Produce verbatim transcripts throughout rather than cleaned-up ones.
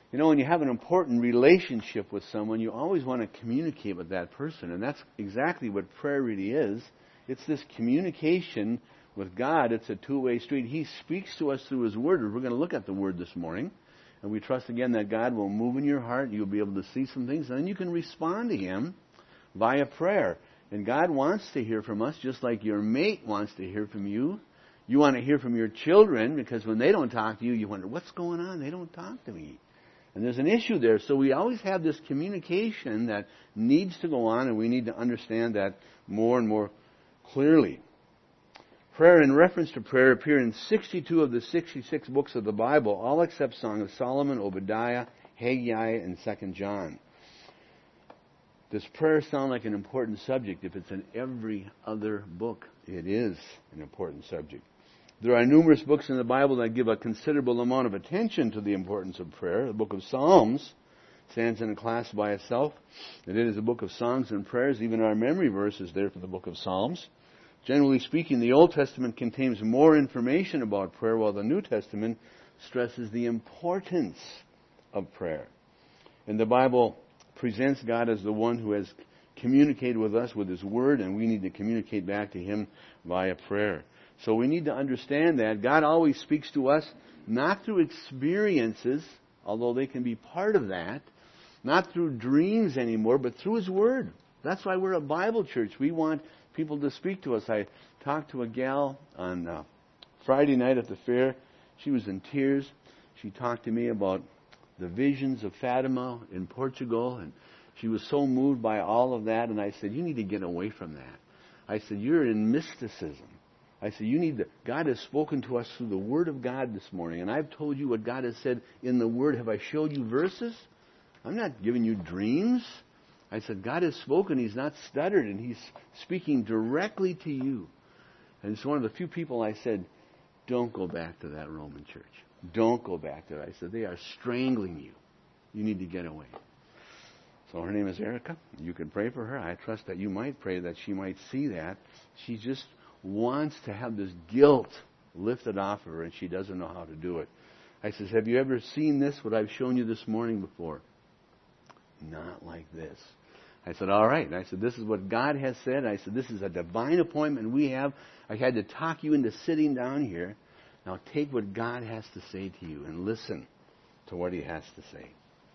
You know, when you have an important relationship with someone, you always want to communicate with that person. And that's exactly what prayer really is. It's this communication with God. It's a two-way street. He speaks to us through His Word. We're going to look at the Word this morning. And we trust again that God will move in your heart. You'll be able to see some things. And then you can respond to Him via prayer. And God wants to hear from us just like your mate wants to hear from you. You want to hear from your children because when they don't talk to you, you wonder, what's going on? They don't talk to me. And there's an issue there. So we always have this communication that needs to go on, and we need to understand that more and more clearly. Prayer and reference to prayer appear in sixty-two of the sixty-six books of the Bible, all except Song of Solomon, Obadiah, Haggai, and Second John. Does prayer sound like an important subject if it's in every other book? It is an important subject. There are numerous books in the Bible that give a considerable amount of attention to the importance of prayer. The book of Psalms stands in a class by itself. And it is a book of songs and prayers. Even our memory verse is there for the book of Psalms. Generally speaking, the Old Testament contains more information about prayer, while the New Testament stresses the importance of prayer. And the Bible presents God as the one who has communicated with us with His Word, and we need to communicate back to Him via prayer. So we need to understand that God always speaks to us not through experiences, although they can be part of that, not through dreams anymore, but through His Word. That's why we're a Bible church. We want people to speak to us. I talked to a gal on uh, Friday night at the fair. She was in tears. She talked to me about the visions of Fatima in Portugal, and she was so moved by all of that. And I said, you need to get away from that. I said, you're in mysticism. I said, you need to, God has spoken to us through the Word of God this morning, and I've told you what God has said in the Word. Have I showed you verses? I'm not giving you dreams. I said, God has spoken. He's not stuttered, and He's speaking directly to you. And it's one of the few people I said, don't go back to that Roman church. Don't go back there. I said, they are strangling you. You need to get away. So her name is Erica. You can pray for her. I trust that you might pray that she might see that. She just wants to have this guilt lifted off of her, and she doesn't know how to do it. I says, have you ever seen this, what I've shown you this morning before? Not like this. I said, all right. And I said, this is what God has said. I said, this is a divine appointment we have. I had to talk you into sitting down here. Now take what God has to say to you and listen to what He has to say.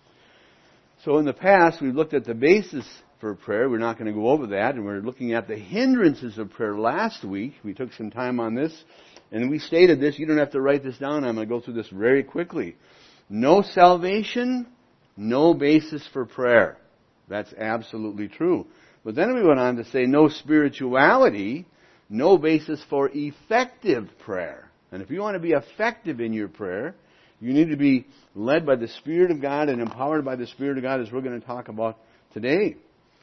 So in the past, we've looked at the basis for prayer. We're not going to go over that. And we're looking at the hindrances of prayer last week. We took some time on this. And we stated this. You don't have to write this down. I'm going to go through this very quickly. No salvation, no basis for prayer. That's absolutely true. But then we went on to say no spirituality, no basis for effective prayer. And if you want to be effective in your prayer, you need to be led by the Spirit of God and empowered by the Spirit of God, as we're going to talk about today.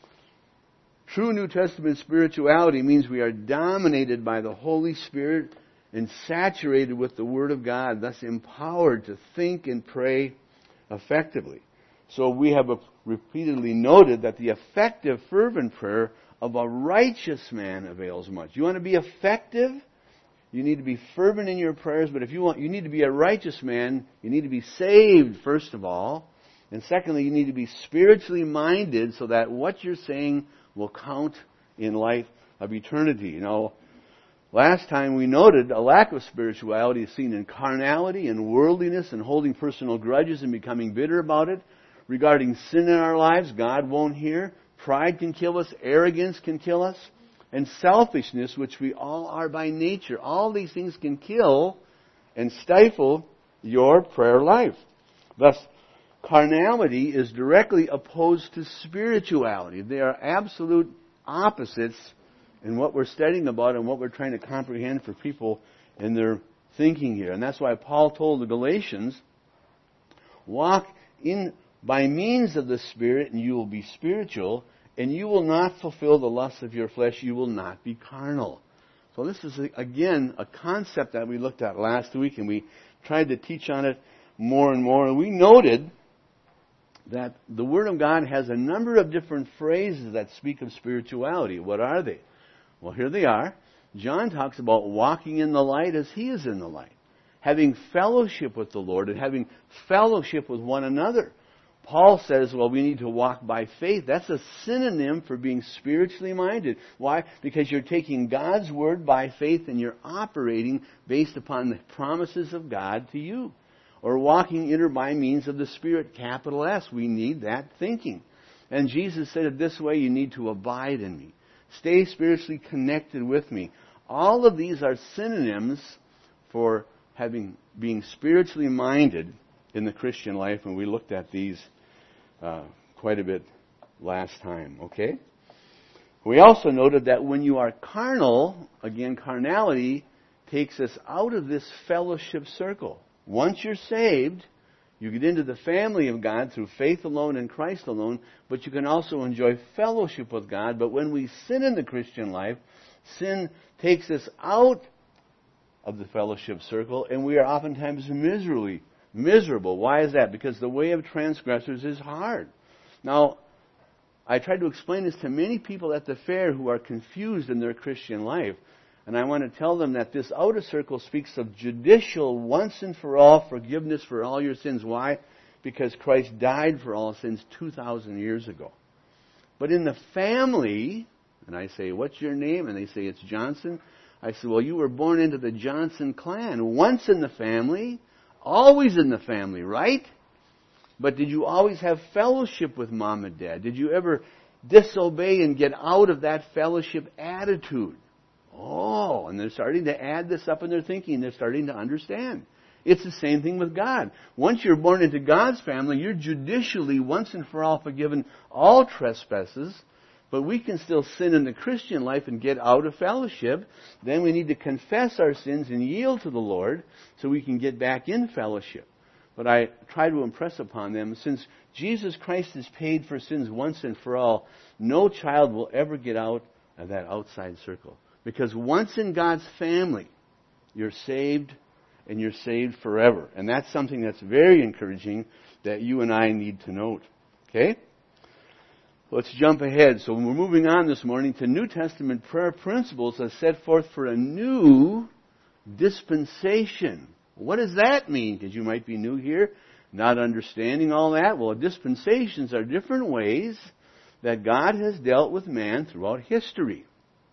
True New Testament spirituality means we are dominated by the Holy Spirit and saturated with the Word of God, thus empowered to think and pray effectively. So we have repeatedly noted that the effective, fervent prayer of a righteous man avails much. You want to be effective? You need to be fervent in your prayers, but if you want, you need to be a righteous man, you need to be saved, first of all. And secondly, you need to be spiritually minded so that what you're saying will count in light of eternity. You know, last time we noted a lack of spirituality is seen in carnality and worldliness and holding personal grudges and becoming bitter about it. Regarding sin in our lives, God won't hear. Pride can kill us. Arrogance can kill us. And selfishness, which we all are by nature. All these things can kill and stifle your prayer life. Thus, carnality is directly opposed to spirituality. They are absolute opposites in what we're studying about and what we're trying to comprehend for people in their thinking here. And that's why Paul told the Galatians, walk in by means of the Spirit, and you will be spiritual, and you will not fulfill the lusts of your flesh. You will not be carnal. So this is, again, a concept that we looked at last week, and we tried to teach on it more and more. And we noted that the Word of God has a number of different phrases that speak of spirituality. What are they? Well, here they are. John talks about walking in the light as He is in the light. having fellowship with the Lord and having fellowship with one another. Paul says, well, we need to walk by faith. That's a synonym for being spiritually minded. Why? Because you're taking God's Word by faith and you're operating based upon the promises of God to you. Or walking in or by means of the Spirit, capital S. We need that thinking. And Jesus said it this way, you need to abide in me. Stay spiritually connected with me. All of these are synonyms for having being spiritually minded in the Christian life, and we looked at these uh, quite a bit last time, okay? We also noted that when you are carnal, again, carnality takes us out of this fellowship circle. Once you're saved, you get into the family of God through faith alone and Christ alone, but you can also enjoy fellowship with God. But when we sin in the Christian life, sin takes us out of the fellowship circle, and we are oftentimes miserably miserable. Why is that? Because the way of transgressors is hard. Now, I tried to explain this to many people at the fair who are confused in their Christian life. And I want to tell them that this outer circle speaks of judicial, once and for all forgiveness for all your sins. Why? Because Christ died for all sins two thousand years ago. But in the family, and I say, what's your name? And they say, it's Johnson. I said, well, you were born into the Johnson clan. Once in the family, always in the family, right? But did you always have fellowship with mom and dad? Did you ever disobey and get out of that fellowship attitude? Oh, and they're starting to add this up in their thinking. They're starting to understand. It's the same thing with God. Once you're born into God's family, you're judicially once and for all forgiven all trespasses. But we can still sin in the Christian life and get out of fellowship. Then we need to confess our sins and yield to the Lord so we can get back in fellowship. But I try to impress upon them, since Jesus Christ has paid for sins once and for all, no child will ever get out of that outside circle. Because once in God's family, you're saved and you're saved forever. And that's something that's very encouraging that you and I need to note. Okay? Let's jump ahead. So we're moving on this morning to New Testament prayer principles as set forth for a new dispensation. What does that mean? Because you might be new here, not understanding all that. Well, dispensations are different ways that God has dealt with man throughout history.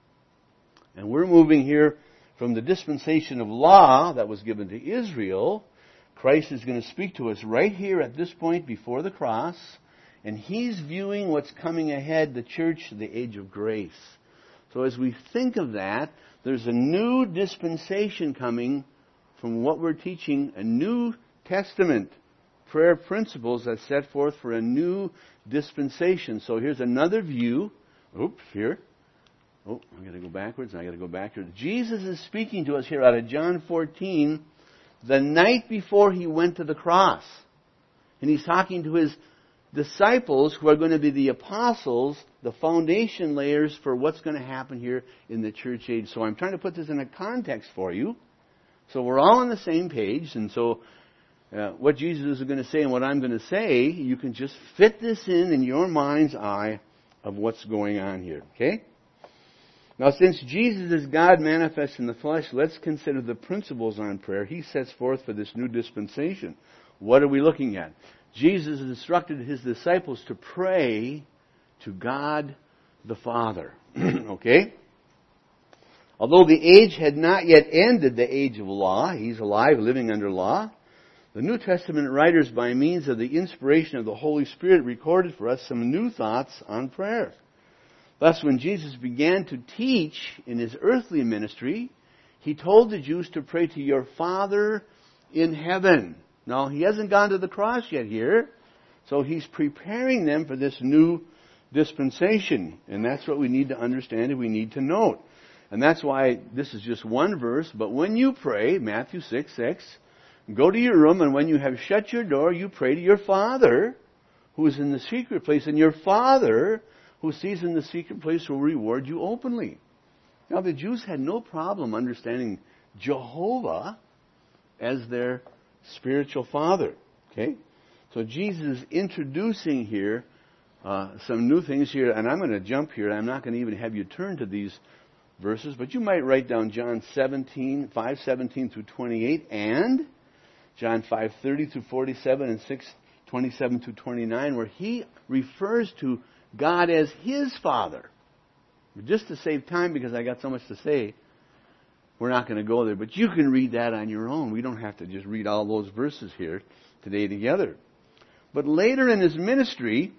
And we're moving here from the dispensation of law that was given to Israel. Christ is going to speak to us right here at this point before the cross. And He's viewing what's coming ahead, the church, the age of grace. So as we think of that, there's a new dispensation coming from what we're teaching, a New Testament prayer principles that set forth for a new dispensation. So here's another view. Oops, here. Oh, I'm going to go backwards, and I got to go back here. Jesus is speaking to us here out of John fourteen, the night before He went to the cross. And He's talking to His disciples who are going to be the apostles, the foundation layers for what's going to happen here in the church age. So I'm trying to put this in a context for you. So we're all on the same page. And so uh, what Jesus is going to say and what I'm going to say, you can just fit this in in your mind's eye of what's going on here. Okay? Now, since Jesus is God manifest in the flesh, let's consider the principles on prayer He sets forth for this new dispensation. What are we looking at? Jesus instructed His disciples to pray to God the Father. Okay? Although the age had not yet ended, the age of law, He's alive, living under law, the New Testament writers, by means of the inspiration of the Holy Spirit, recorded for us some new thoughts on prayer. Thus, when Jesus began to teach in His earthly ministry, He told the Jews to pray to your Father in heaven. Now, He hasn't gone to the cross yet here, so He's preparing them for this new dispensation. And that's what we need to understand and we need to note. And that's why this is just one verse. But when you pray, Matthew six six, go to your room, and when you have shut your door, you pray to your Father who is in the secret place. And your Father who sees in the secret place will reward you openly. Now, the Jews had no problem understanding Jehovah as their spiritual father. Okay? So Jesus is introducing here uh, some new things here, and I'm going to jump here. I'm not going to even have you turn to these verses, but you might write down John seventeen, five seventeen through twenty-eight, and John five thirty through forty-seven, and six twenty-seven through twenty-nine, where he refers to God as his Father. Just to save time, because I got so much to say, we're not going to go there. But you can read that on your own. We don't have to just read all those verses here today together. But later in his ministry,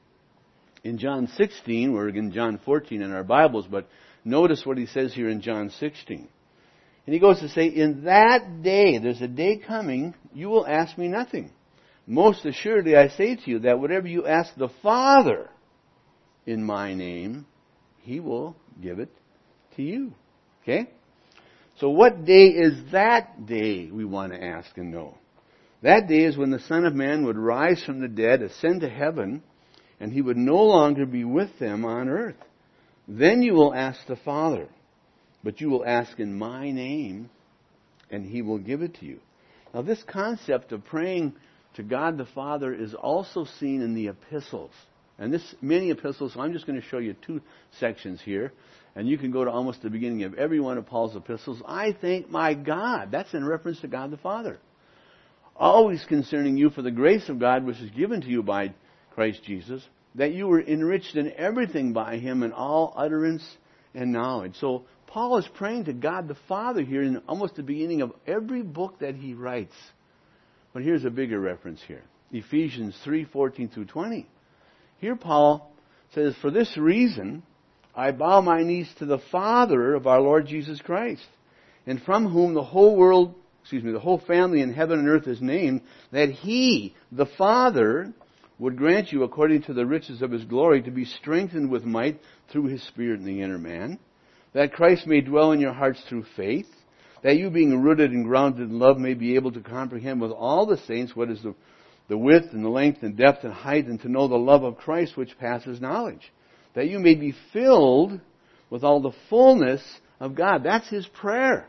in John sixteen, we're in John fourteen in our Bibles, but notice what he says here in John sixteen. And he goes to say, in that day, there's a day coming, you will ask me nothing. Most assuredly I say to you that whatever you ask the Father in my name, he will give it to you. Okay? So what day is that day we want to ask and know? That day is when the Son of Man would rise from the dead, ascend to heaven, and he would no longer be with them on earth. Then you will ask the Father, but you will ask in my name, and he will give it to you. Now this concept of praying to God the Father is also seen in the epistles. And this many epistles, so I'm just going to show you two sections here. And you can go to almost the beginning of every one of Paul's epistles. I thank my God. That's in reference to God the Father. Always concerning you for the grace of God which is given to you by Christ Jesus, that you were enriched in everything by him in all utterance and knowledge. So Paul is praying to God the Father here in almost the beginning of every book that he writes. But here's a bigger reference here. Ephesians three fourteen through twenty. Here Paul says, for this reason I bow my knees to the Father of our Lord Jesus Christ, and from whom the whole world, excuse me, the whole family in heaven and earth is named, that he, the Father, would grant you according to the riches of his glory to be strengthened with might through his Spirit in the inner man, that Christ may dwell in your hearts through faith, that you being rooted and grounded in love may be able to comprehend with all the saints what is the, the width and the length and depth and height, and to know the love of Christ which passes knowledge, that you may be filled with all the fullness of God. That's his prayer.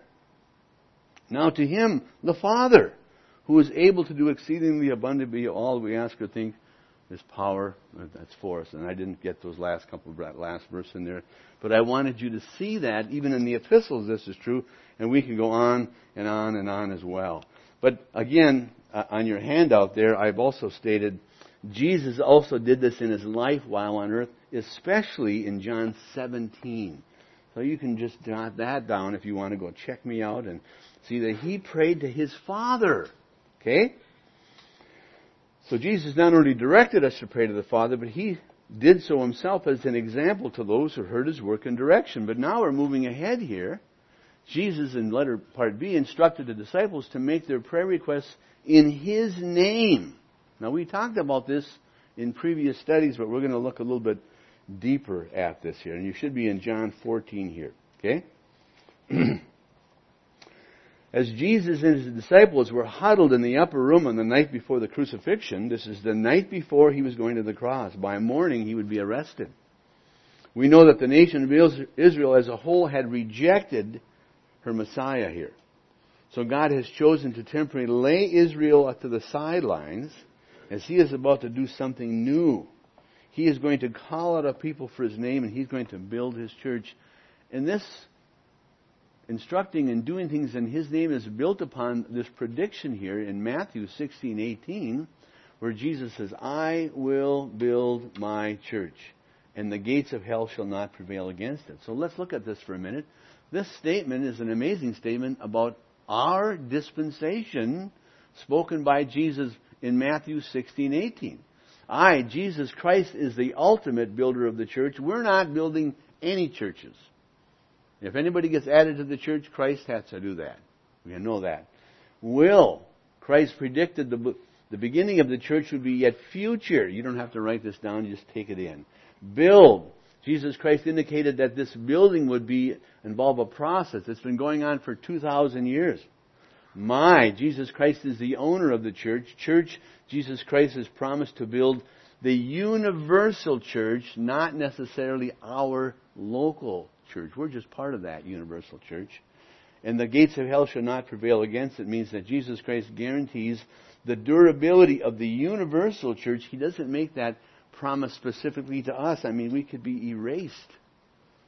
Now to him, the Father, who is able to do exceedingly abundantly all we ask or think, his power, that's for us. And I didn't get those last couple of that last verse in there. But I wanted you to see that even in the epistles this is true. And we can go on and on and on as well. But again, uh, on your handout there, I've also stated Jesus also did this in his life while on earth, especially in John seventeen. So you can just jot that down if you want to go check me out and see that he prayed to his Father. Okay? So Jesus not only directed us to pray to the Father, but he did so himself as an example to those who heard his work and direction. But now we're moving ahead here. Jesus, in letter part B, instructed the disciples to make their prayer requests in his name. Now we talked about this in previous studies, but we're going to look a little bit deeper at this here. And you should be in John fourteen here. Okay? As Jesus and his disciples were huddled in the upper room on the night before the crucifixion, this is the night before he was going to the cross. By morning he would be arrested. We know that the nation of Israel as a whole had rejected her Messiah here. So God has chosen to temporarily lay Israel to the sidelines as he is about to do something new. He is going to call out a people for his name, and he's going to build his church. And this instructing and doing things in his name is built upon this prediction here in Matthew sixteen eighteen, where Jesus says, I will build my church, and the gates of hell shall not prevail against it. So let's look at this for a minute. This statement is an amazing statement about our dispensation spoken by Jesus in Matthew sixteen eighteen. I, Jesus Christ, is the ultimate builder of the church. We're not building any churches. If anybody gets added to the church, Christ has to do that. We know that. Will. Christ predicted the, the beginning of the church would be yet future. You don't have to write this down. You just take it in. Build. Jesus Christ indicated that this building would be involve a process. It's been going on for two thousand years. My, Jesus Christ is the owner of the church. Church, Jesus Christ has promised to build the universal church, not necessarily our local church. We're just part of that universal church. And the gates of hell shall not prevail against it means that Jesus Christ guarantees the durability of the universal church. He doesn't make that promise specifically to us. I mean, we could be erased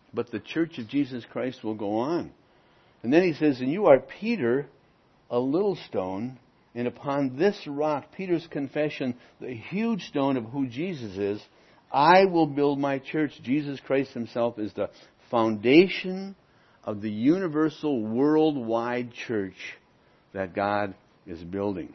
but the church of Jesus Christ will go on. And then he says, and you are Peter, a little stone, and upon this rock, Peter's confession, the huge stone of who Jesus is, I will build my church. Jesus Christ himself is the foundation of the universal worldwide church that God is building.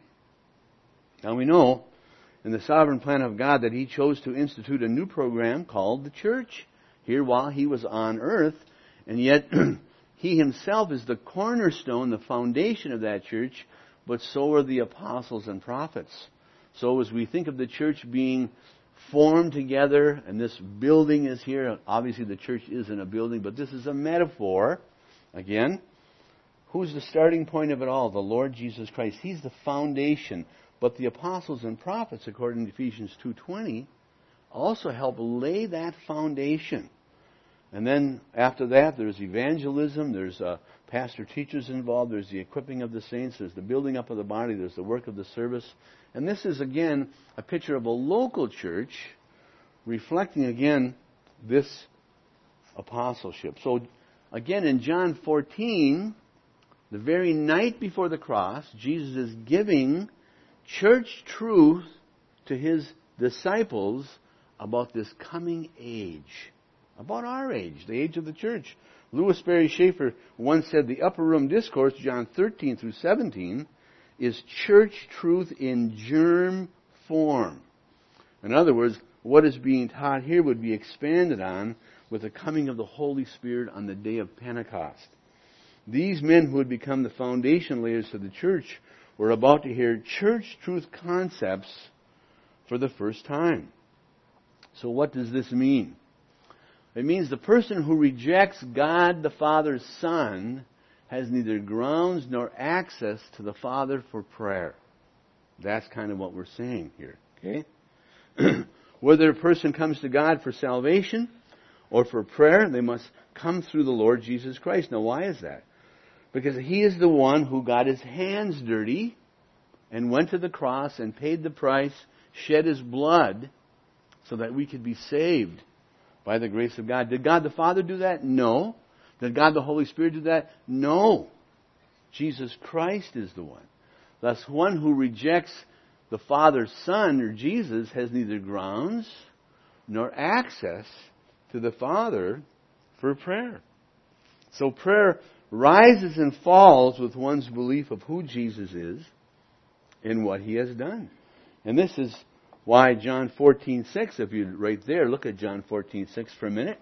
Now we know in the sovereign plan of God that he chose to institute a new program called the church here while he was on earth, and yet he himself is the cornerstone, the foundation of that church, but so are the apostles and prophets. So as we think of the church being formed together, and this building is here, obviously the church isn't a building, but this is a metaphor. Again, who's the starting point of it all? The Lord Jesus Christ. He's the foundation. But the apostles and prophets, according to Ephesians two twenty, also help lay that foundation. And then after that, there's evangelism, there's uh, pastor-teachers involved, there's the equipping of the saints, there's the building up of the body, there's the work of the service. And this is, again, a picture of a local church reflecting, again, this apostleship. So, again, in John fourteen, the very night before the cross, Jesus is giving church truth to his disciples about this coming age, about our age, the age of the church. Louis Berry Schaefer once said the upper room discourse, John thirteen through seventeen, is church truth in germ form. In other words, what is being taught here would be expanded on with the coming of the Holy Spirit on the day of Pentecost. These men who would become the foundation layers of the church were about to hear church truth concepts for the first time. So what does this mean? It means the person who rejects God the Father's Son has neither grounds nor access to the Father for prayer. That's kind of what we're saying here. Okay? Whether a person comes to God for salvation or for prayer, they must come through the Lord Jesus Christ. Now why is that? Because he is the one who got his hands dirty and went to the cross and paid the price, shed his blood so that we could be saved by the grace of God. Did God the Father do that? No. Did God the Holy Spirit do that? No. Jesus Christ is the one. Thus, one who rejects the Father's Son, or Jesus, has neither grounds nor access to the Father for prayer. So prayer rises and falls with one's belief of who Jesus is and what he has done. And this is why John fourteen six, if you're right there, look at John fourteen six for a minute.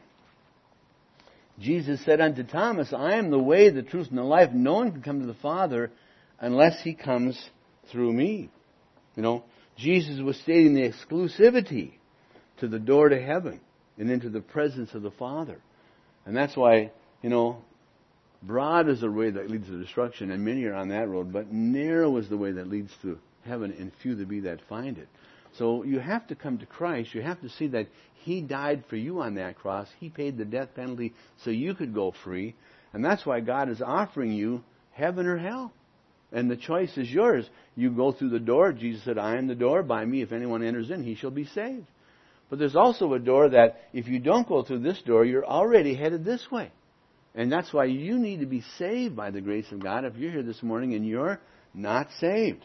Jesus said unto Thomas, I am the way, the truth, and the life. No one can come to the Father unless he comes through me. You know, Jesus was stating the exclusivity to the door to heaven and into the presence of the Father. And that's why, you know, broad is the way that leads to destruction, and many are on that road, but narrow is the way that leads to heaven, and few there be that find it. So you have to come to Christ. You have to see that he died for you on that cross. He paid the death penalty so you could go free. And that's why God is offering you heaven or hell. And the choice is yours. You go through the door. Jesus said, I am the door. By me, if anyone enters in, he shall be saved. But there's also a door that if you don't go through this door, you're already headed this way. And that's why you need to be saved by the grace of God if you're here this morning and you're not saved.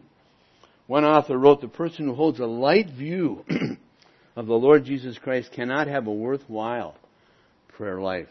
One author wrote, the person who holds a light view of the Lord Jesus Christ cannot have a worthwhile prayer life.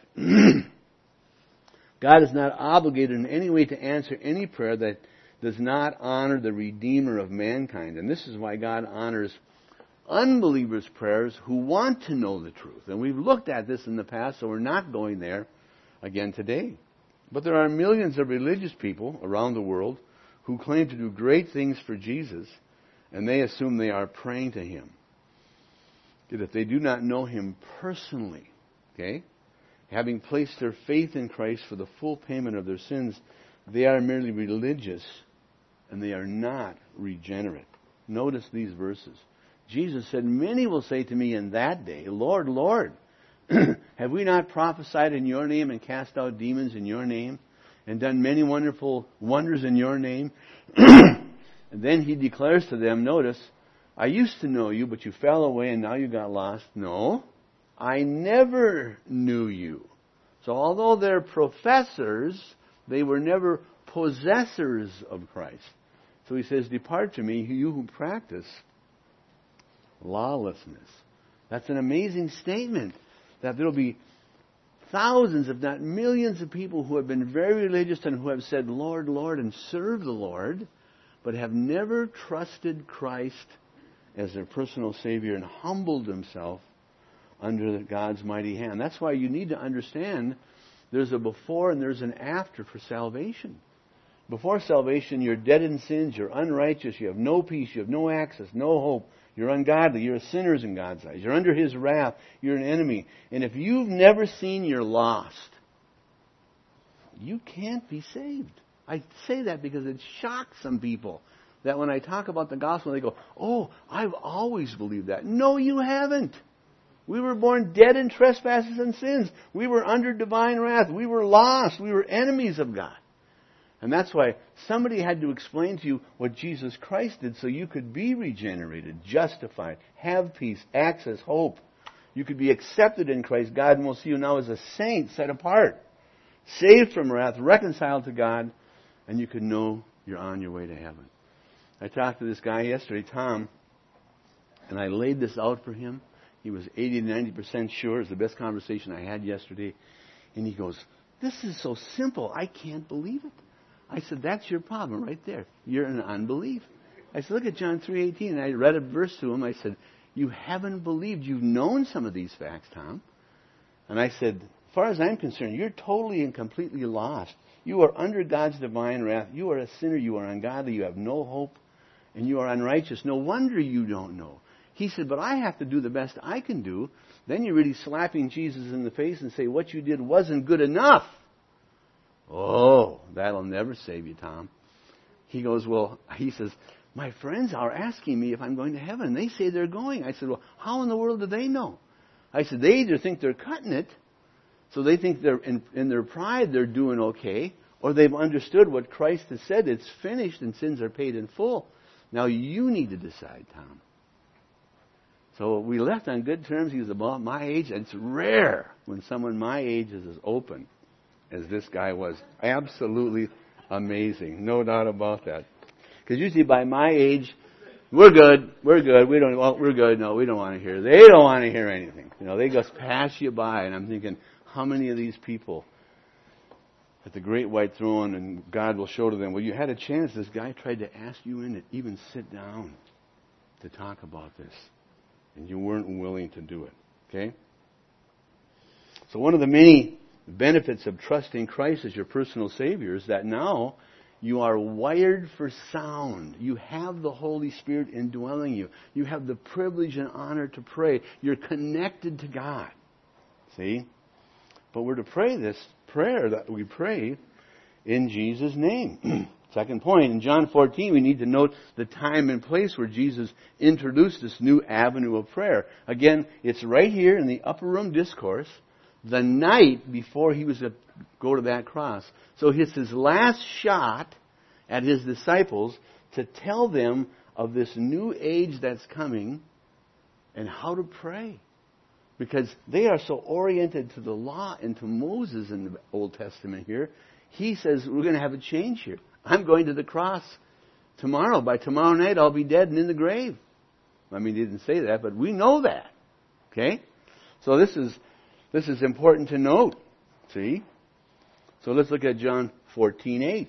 God is not obligated in any way to answer any prayer that does not honor the Redeemer of mankind. And this is why God honors unbelievers' prayers who want to know the truth. And we've looked at this in the past, so we're not going there again today. But there are millions of religious people around the world who claim to do great things for Jesus, and they assume they are praying to him. Yet if they do not know him personally, okay, having placed their faith in Christ for the full payment of their sins, they are merely religious, and they are not regenerate. Notice these verses. Jesus said, many will say to me in that day, Lord, Lord, have we not prophesied in your name and cast out demons in your name and done many wonderful wonders in your name? And then he declares to them, notice, I used to know you, but you fell away and now you got lost. No. I never knew you. So although they're professors, they were never possessors of Christ. So he says, depart from me, you who practice lawlessness. That's an amazing statement, that there will be thousands, if not millions of people who have been very religious and who have said, Lord, Lord, and serve the Lord, but have never trusted Christ as their personal Savior and humbled themselves under God's mighty hand. That's why you need to understand there's a before and there's an after for salvation. Before salvation, you're dead in sins, you're unrighteous, you have no peace, you have no access, no hope. You're ungodly, you're a sinner in God's eyes. You're under His wrath, you're an enemy. And if you've never seen you're lost, you can't be saved. I say that because it shocks some people that when I talk about the gospel, they go, oh, I've always believed that. No, you haven't. We were born dead in trespasses and sins. We were under divine wrath. We were lost. We were enemies of God. And that's why somebody had to explain to you what Jesus Christ did so you could be regenerated, justified, have peace, access, hope. You could be accepted in Christ. God will see you now as a saint, set apart, saved from wrath, reconciled to God, and you could know you're on your way to heaven. I talked to this guy yesterday, Tom, and I laid this out for him. He was eighty to ninety percent sure. It was the best conversation I had yesterday. And he goes, this is so simple, I can't believe it. I said, that's your problem right there. You're in unbelief. I said, look at John three eighteen. And I read a verse to him. I said, you haven't believed. You've known some of these facts, Tom. And I said, as far as I'm concerned, you're totally and completely lost. You are under God's divine wrath. You are a sinner. You are ungodly. You have no hope. And you are unrighteous. No wonder you don't know. He said, but I have to do the best I can do. Then you're really slapping Jesus in the face and say, what you did wasn't good enough. Oh, that'll never save you, Tom. He goes, well, he says, my friends are asking me if I'm going to heaven. They say they're going. I said, well, how in the world do they know? I said, they either think they're cutting it, so they think they're in, in their pride they're doing okay, or they've understood what Christ has said. It's finished and sins are paid in full. Now you need to decide, Tom. So we left on good terms. He was about my age. It's rare when someone my age is as open as this guy was. Absolutely amazing. No doubt about that. Because usually by my age, we're good, we're good, we don't, well, we're good, no, we don't want to hear. They don't want to hear anything. You know, they just pass you by. And I'm thinking, how many of these people at the great white throne, and God will show to them, well, you had a chance. This guy tried to ask you in to even sit down to talk about this. And you weren't willing to do it. Okay? So one of the many benefits of trusting Christ as your personal Savior is that now you are wired for sound. You have the Holy Spirit indwelling you. You have the privilege and honor to pray. You're connected to God. See? But we're to pray this prayer that we pray in Jesus' name. Second point, in John fourteen, we need to note the time and place where Jesus introduced this new avenue of prayer. Again, it's right here in the upper room discourse, the night before he was to go to that cross. So it's his last shot at his disciples to tell them of this new age that's coming and how to pray. Because they are so oriented to the law and to Moses in the Old Testament here. He says, we're going to have a change here. I'm going to the cross tomorrow. By tomorrow night, I'll be dead and in the grave. I mean, he didn't say that, but we know that. Okay? So this is this is important to note. See? So let's look at John fourteen eight.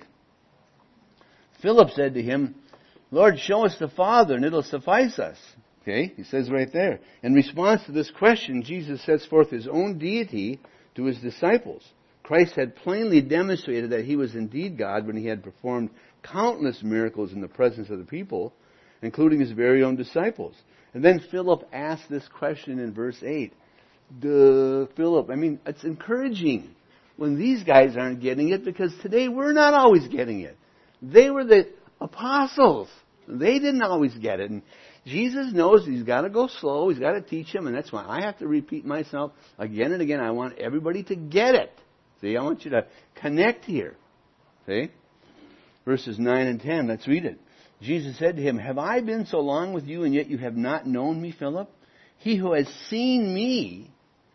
Philip said to him, Lord, show us the Father, and it'll suffice us. Okay? He says right there. In response to this question, Jesus sets forth his own deity to his disciples. Christ had plainly demonstrated that he was indeed God when he had performed countless miracles in the presence of the people, including his very own disciples. And then Philip asked this question in verse eight. Duh, Philip, I mean, it's encouraging when these guys aren't getting it, because today we're not always getting it. They were the apostles. They didn't always get it. And Jesus knows he's got to go slow. He's got to teach them. And that's why I have to repeat myself again and again. I want everybody to get it. See, I want you to connect here. See? Verses nine and ten, let's read it. Jesus said to him, have I been so long with you, and yet you have not known me, Philip? He who has seen me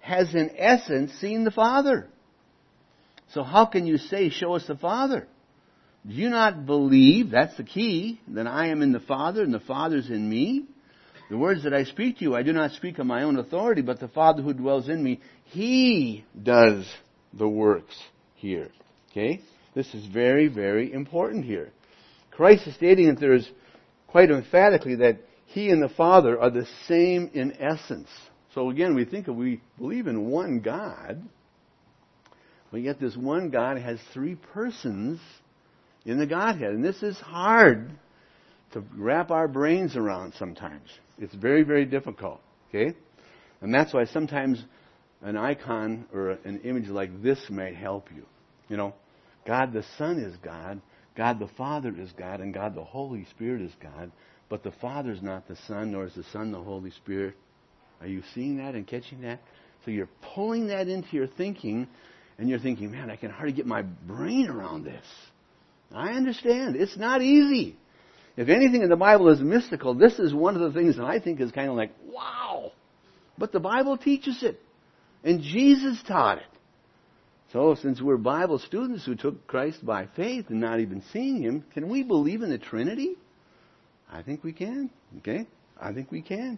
has in essence seen the Father. So how can you say, show us the Father? Do you not believe, that's the key, that I am in the Father and the Father is in me? The words that I speak to you, I do not speak on my own authority, but the Father who dwells in me, He does the works here. Okay? This is very, very important here. Christ is stating that there is quite emphatically that He and the Father are the same in essence. So again, we think of, we believe in one God, but yet this one God has three persons in the Godhead. And this is hard to wrap our brains around sometimes. It's very, very difficult. Okay? And that's why sometimes an icon or an image like this may help you. You know, God the Son is God, God the Father is God, and God the Holy Spirit is God. But the Father is not the Son, nor is the Son the Holy Spirit. Are you seeing that and catching that? So you're pulling that into your thinking, and you're thinking, man, I can hardly get my brain around this. I understand. It's not easy. If anything in the Bible is mystical, this is one of the things that I think is kind of like, wow. But the Bible teaches it. And Jesus taught it. So since we're Bible students who took Christ by faith and not even seeing Him, can we believe in the Trinity? I think we can. Okay? I think we can.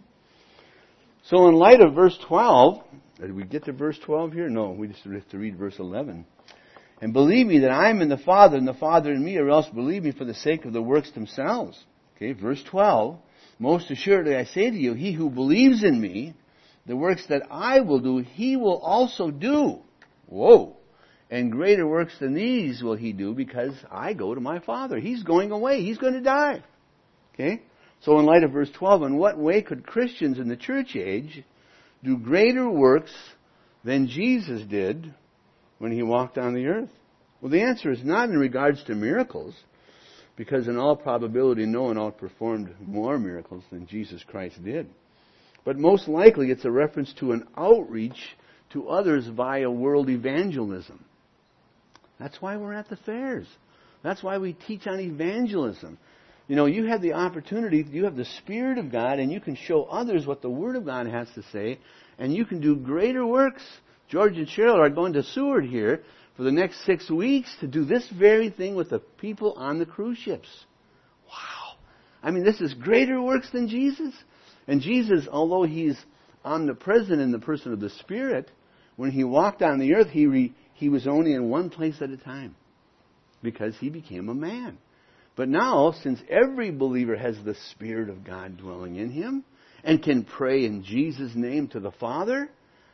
So in light of verse twelve, did we get to verse twelve here? No, we just have to read verse eleven. And believe me that I am in the Father and the Father in me, or else believe me for the sake of the works themselves. Okay, verse twelve. Most assuredly I say to you, he who believes in me, the works that I will do, he will also do. Whoa. And greater works than these will he do, because I go to my Father. He's going away. He's going to die. Okay? So in light of verse twelve, in what way could Christians in the church age do greater works than Jesus did when He walked on the earth? Well, the answer is not in regards to miracles, because in all probability no one outperformed more miracles than Jesus Christ did. But most likely it's a reference to an outreach to others via world evangelism. That's why we're at the fairs. That's why we teach on evangelism. You know, you have the opportunity, you have the Spirit of God, and you can show others what the Word of God has to say, and you can do greater works. George and Cheryl are going to Seward here for the next six weeks to do this very thing with the people on the cruise ships. Wow. I mean, this is greater works than Jesus. And Jesus, although He's omnipresent in the person of the Spirit, when He walked on the earth, He re, He was only in one place at a time, because He became a man. But now, since every believer has the Spirit of God dwelling in him and can pray in Jesus' name to the Father,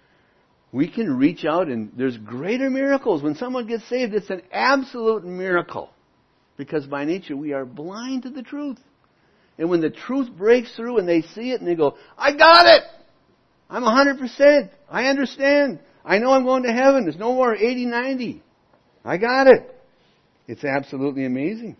we can reach out, and there's greater miracles. When someone gets saved, it's an absolute miracle, because by nature we are blind to the truth. And when the truth breaks through and they see it and they go, I got it! I'm one hundred percent. I understand. I know I'm going to heaven. There's no more eighty ninety. I got it. It's absolutely amazing.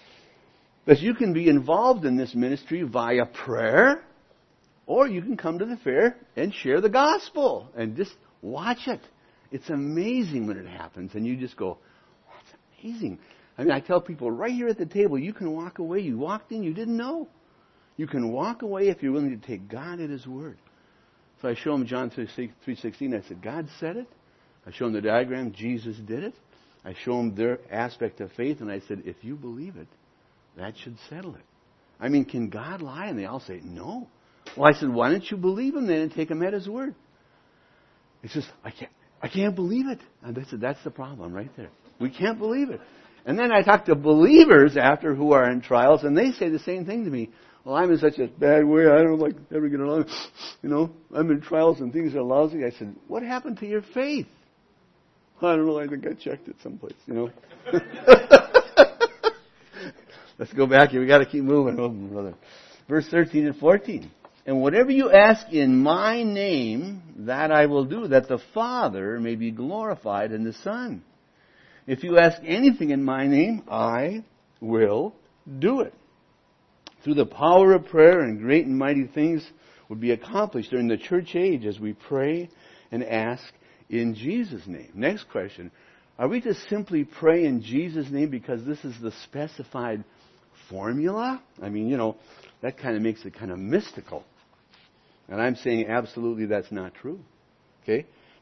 But you can be involved in this ministry via prayer, or you can come to the fair and share the gospel and just watch it. It's amazing when it happens, and you just go, that's amazing. I mean, I tell people right here at the table, you can walk away. You walked in, you didn't know. You can walk away if you're willing to take God at His word. So I show them John three sixteen. I said, God said it. I show them the diagram. Jesus did it. I show them their aspect of faith, and I said, if you believe it, that should settle it. I mean, can God lie? And they all say, no. Well, I said, why don't you believe Him then and take Him at His word? It's just, I can't, I can't believe it. And I said, that's the problem right there. We can't believe it. And then I talk to believers after who are in trials, and they say the same thing to me. Well, I'm in such a bad way. I don't like ever get along. You know, I'm in trials and things are lousy. I said, what happened to your faith? I don't know. I think I checked it someplace, you know. Let's go back here. We got to keep moving, oh, brother. Verse thirteen and fourteen. And whatever you ask in my name, that I will do, that the Father may be glorified in the Son. If you ask anything in my name, I will do it. Through the power of prayer, and great and mighty things would be accomplished during the church age as we pray and ask in Jesus' name. Next question. Are we to simply pray in Jesus' name because this is the specified formula? I mean, you know, that kind of makes it kind of mystical. And I'm saying absolutely that's not true. Okay?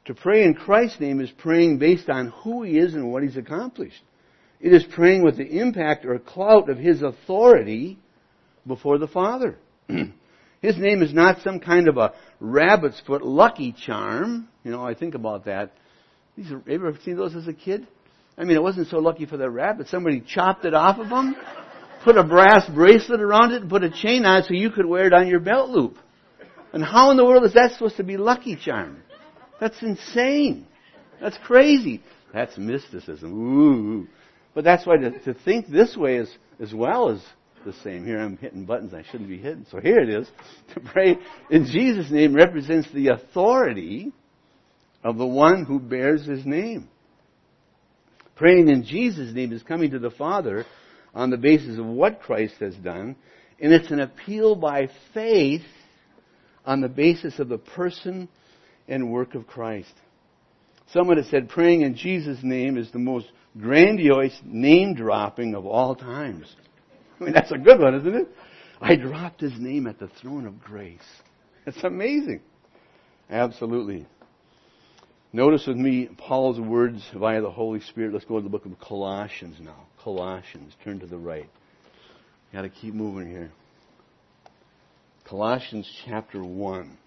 To pray in Christ's name is praying based on who He is and what He's accomplished. It is praying with the impact or clout of His authority before the Father. His name is not some kind of a rabbit's foot lucky charm. You know, I think about that. These are, ever seen those as a kid? I mean, it wasn't so lucky for the rabbit. Somebody chopped it off of him, put a brass bracelet around it, and put a chain on it so you could wear it on your belt loop. And how in the world is that supposed to be lucky charm? That's insane. That's crazy. That's mysticism. Ooh. But that's why to, to think this way is as well as the same. Here I'm hitting buttons I shouldn't be hitting. So here it is. To pray in Jesus' name represents the authority of the one who bears His name. Praying in Jesus' name is coming to the Father on the basis of what Christ has done. And it's an appeal by faith on the basis of the person and work of Christ. Someone has said praying in Jesus' name is the most grandiose name dropping of all times. I mean, that's a good one, isn't it? I dropped His name at the throne of grace. It's amazing. Absolutely. Notice with me Paul's words via the Holy Spirit. Let's go to the book of Colossians now. Colossians. Turn to the right. Got to keep moving here. Colossians chapter one.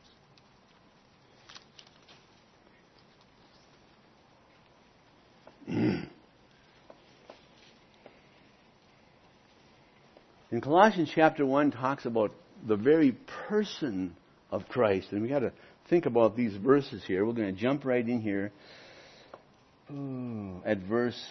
In Colossians chapter one talks about the very person of Christ. And we got to think about these verses here. We're going to jump right in here Ooh, at verse,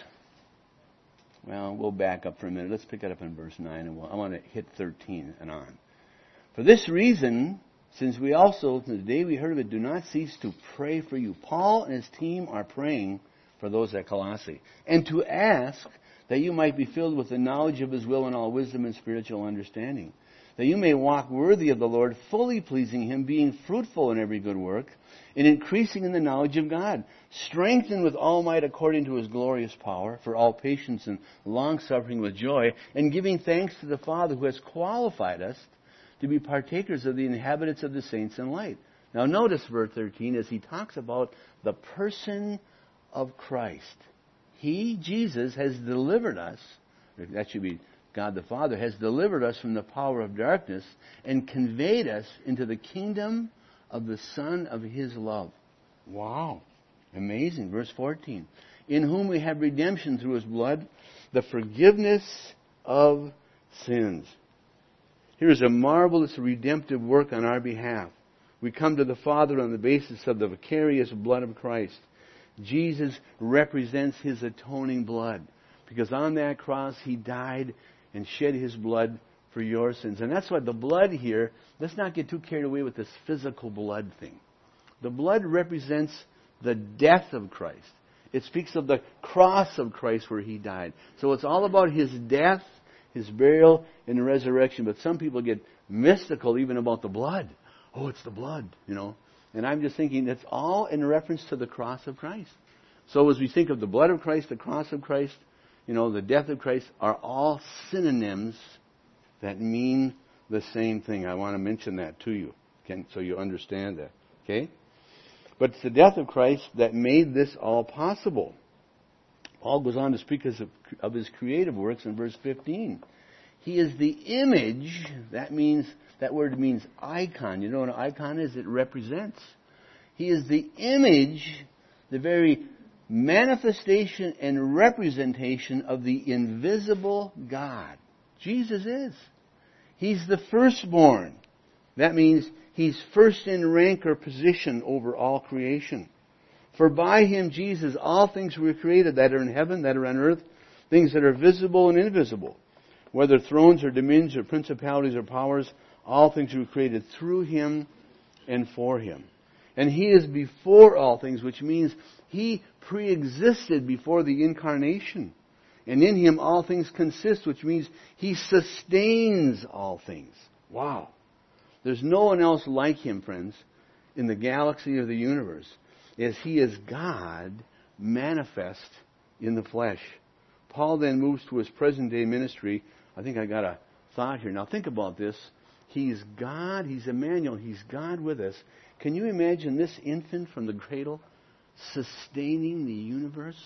well, we'll back up for a minute. Let's pick it up in verse nine. And we'll, I want to hit thirteen and on. For this reason, since we also, from the day we heard of it, do not cease to pray for you. Paul and his team are praying for those at Colossae, and to ask that you might be filled with the knowledge of His will and all wisdom and spiritual understanding, that you may walk worthy of the Lord, fully pleasing Him, being fruitful in every good work, and increasing in the knowledge of God, strengthened with all might according to His glorious power, for all patience and long-suffering with joy, and giving thanks to the Father who has qualified us to be partakers of the inhabitants of the saints in light. Now notice verse thirteen as he talks about the person of Christ. He, Jesus, has delivered us, that should be God the Father, has delivered us from the power of darkness and conveyed us into the kingdom of the Son of His love. Wow. Amazing. Verse fourteen. In whom we have redemption through His blood, the forgiveness of sins. Here is a marvelous redemptive work on our behalf. We come to the Father on the basis of the vicarious blood of Christ. Jesus represents His atoning blood, because on that cross He died and shed His blood for your sins. And that's why the blood here, let's not get too carried away with this physical blood thing. The blood represents the death of Christ. It speaks of the cross of Christ where He died. So it's all about His death, His burial, and resurrection. But some people get mystical even about the blood. Oh, it's the blood, you know. And I'm just thinking it's all in reference to the cross of Christ. So as we think of the blood of Christ, the cross of Christ, you know, the death of Christ are all synonyms that mean the same thing. I want to mention that to you, okay, so you understand that. Okay? But it's the death of Christ that made this all possible. Paul goes on to speak of, of His creative works in verse fifteen. He is the image, that means, that word means icon. You know what an icon is? It represents. He is the image, the very manifestation and representation of the invisible God. Jesus is. He's the firstborn. That means He's first in rank or position over all creation. For by Him, Jesus, all things were created that are in heaven, that are on earth, things that are visible and invisible. Whether thrones or dominions or principalities or powers, all things were created through Him and for Him. And He is before all things, which means He pre-existed before the incarnation. And in Him all things consist, which means He sustains all things. Wow. There's no one else like Him, friends, in the galaxy of the universe, as He is God manifest in the flesh. Paul then moves to his present day ministry. I think I got a thought here. Now think about this. He's God. He's Emmanuel. He's God with us. Can you imagine this infant from the cradle sustaining the universe?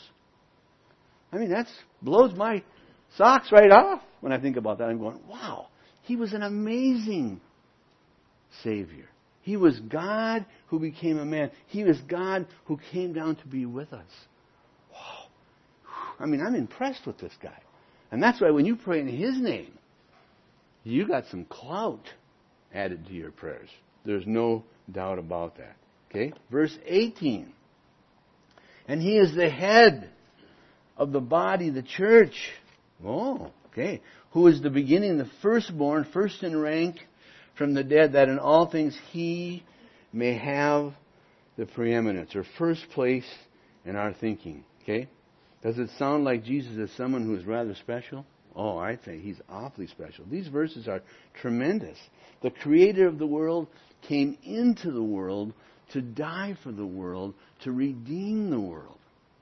I mean, that blows my socks right off when I think about that. I'm going, wow, He was an amazing Savior. He was God who became a man. He was God who came down to be with us. Wow. I mean, I'm impressed with this guy. And that's why when you pray in His name, you got some clout added to your prayers. There's no doubt about that. Okay? Verse eighteen. And He is the head of the body, the church. Oh, okay. Who is the beginning, the firstborn, first in rank from the dead, that in all things He may have the preeminence, or first place in our thinking. Okay? Does it sound like Jesus is someone who is rather special? Oh, I'd say He's awfully special. These verses are tremendous. The Creator of the world came into the world to die for the world, to redeem the world.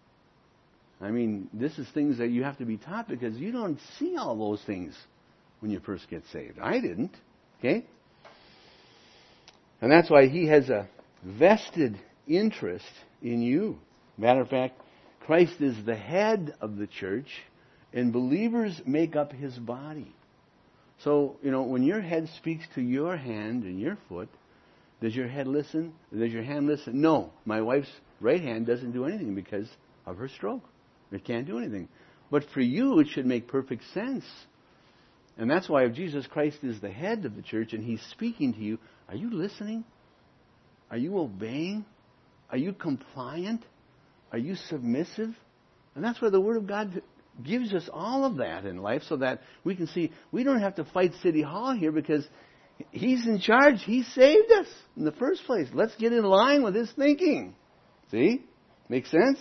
I mean, this is things that you have to be taught because you don't see all those things when you first get saved. I didn't. Okay? And that's why He has a vested interest in you. Matter of fact, Christ is the head of the church, and believers make up His body. So, you know, when your head speaks to your hand and your foot, does your head listen? Does your hand listen? No. My wife's right hand doesn't do anything because of her stroke. It can't do anything. But for you, it should make perfect sense. And that's why if Jesus Christ is the head of the church and He's speaking to you, are you listening? Are you obeying? Are you compliant? Are you submissive? And that's where the Word of God gives us all of that in life so that we can see we don't have to fight City Hall here because He's in charge. He saved us in the first place. Let's get in line with His thinking. See? Makes sense?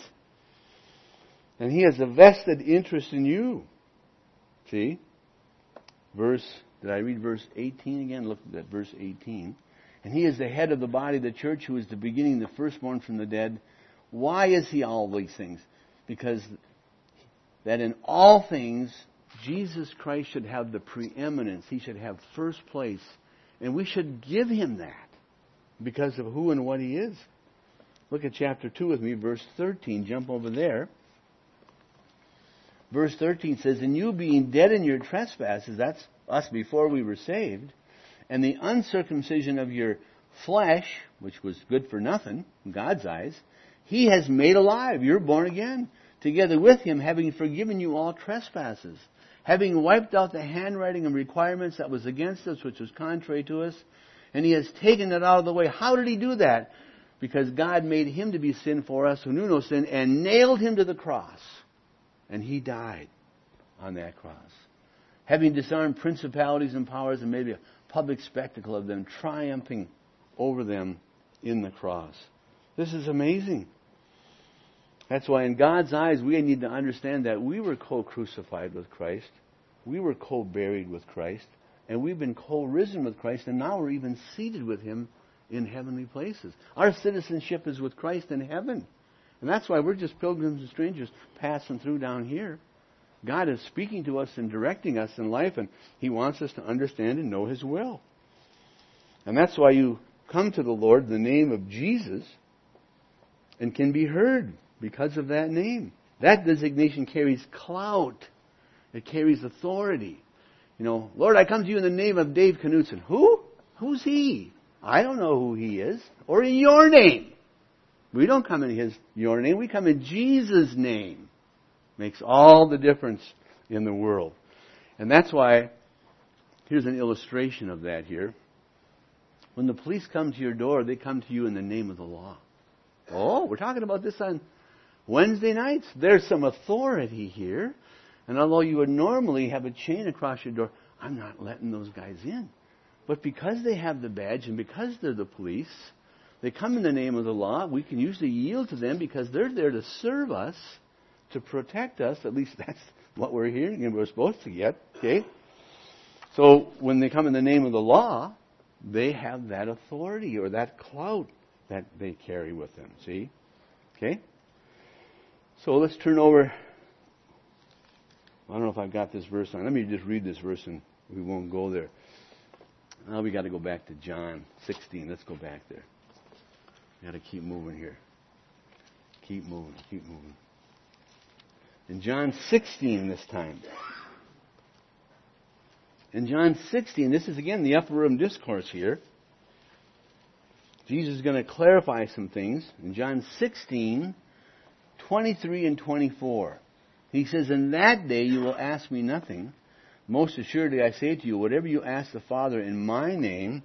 And He has a vested interest in you. See? Verse, did I read verse eighteen again? Look at verse eighteen. And He is the head of the body, the church, who is the beginning, the firstborn from the dead. Why is He all these things? Because that in all things, Jesus Christ should have the preeminence. He should have first place. And we should give Him that because of who and what He is. Look at chapter two with me, verse thirteen. Jump over there. Verse thirteen says, and you being dead in your trespasses, that's us before we were saved, and the uncircumcision of your flesh, which was good for nothing in God's eyes, He has made alive. You're born again. Together with Him, having forgiven you all trespasses, having wiped out the handwriting and requirements that was against us, which was contrary to us, and He has taken it out of the way. How did He do that? Because God made Him to be sin for us who knew no sin, and nailed Him to the cross. And He died on that cross. Having disarmed principalities and powers and made a public spectacle of them, triumphing over them in the cross. This is amazing. That's why in God's eyes we need to understand that we were co-crucified with Christ. We were co-buried with Christ. And we've been co-risen with Christ. And now we're even seated with Him in heavenly places. Our citizenship is with Christ in heaven. And that's why we're just pilgrims and strangers passing through down here. God is speaking to us and directing us in life, and He wants us to understand and know His will. And that's why you come to the Lord in the name of Jesus and can be heard because of that name. That designation carries clout. It carries authority. You know, Lord, I come to you in the name of Dave Knutson. Who? Who's he? I don't know who he is. Or in your name. We don't come in His, your name. We come in Jesus' name. Makes all the difference in the world. And that's why, here's an illustration of that here. When the police come to your door, they come to you in the name of the law. Oh, we're talking about this on Wednesday nights. There's some authority here. And although you would normally have a chain across your door, I'm not letting those guys in. But because they have the badge and because they're the police, they come in the name of the law. We can usually yield to them because they're there to serve us, to protect us. At least that's what we're hearing and we're supposed to get. Okay? So when they come in the name of the law, they have that authority or that clout that they carry with them. See? Okay? So let's turn over. I don't know if I've got this verse on. Let me just read this verse and we won't go there. Now we got to go back to John sixteen. Let's go back there. We got to keep moving here. Keep moving, keep moving. In John sixteen this time. In John sixteen, this is again the upper room discourse here. Jesus is going to clarify some things. In John sixteen, twenty-three and twenty-four. He says, "In that day you will ask me nothing. Most assuredly I say to you, whatever you ask the Father in my name,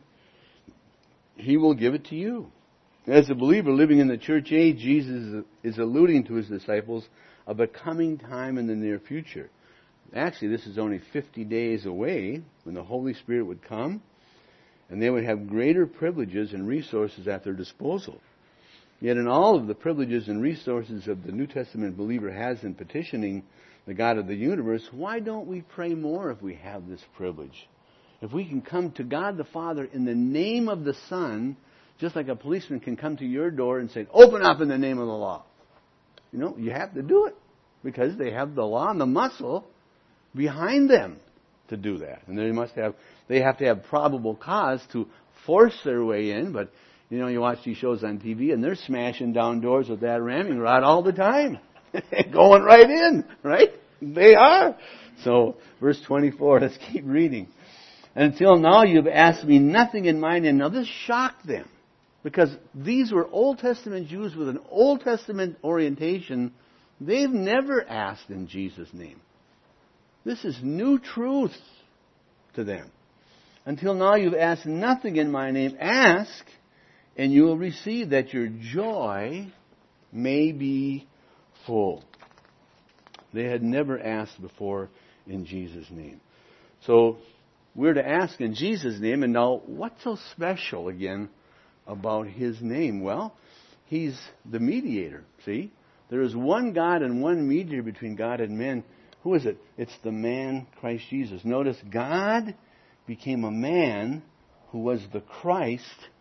He will give it to you." As a believer living in the church age, Jesus is alluding to His disciples of a coming time in the near future. Actually, this is only fifty days away when the Holy Spirit would come, and they would have greater privileges and resources at their disposal. Yet in all of the privileges and resources of the New Testament believer has in petitioning the God of the universe, why don't we pray more if we have this privilege? If we can come to God the Father in the name of the Son, just like a policeman can come to your door and say, "Open up in the name of the law." You know, you have to do it because they have the law and the muscle behind them to do that. And they must have, they have to have probable cause to force their way in. But, you know, you watch these shows on T V and they're smashing down doors with that ramming rod all the time. Going right in, right? They are. So, verse twenty-four, let's keep reading. "Until now you've asked me nothing in my name." Now this shocked them. Because these were Old Testament Jews with an Old Testament orientation. They've never asked in Jesus' name. This is new truth to them. "Until now you've asked nothing in my name. Ask, and you will receive, that your joy may be full." They had never asked before in Jesus' name. So we're to ask in Jesus' name. And now, what's so special again about His name? Well, He's the mediator. See? There is one God and one mediator between God and men. Who is it? It's the man Christ Jesus. Notice, God became a man who was the Christ,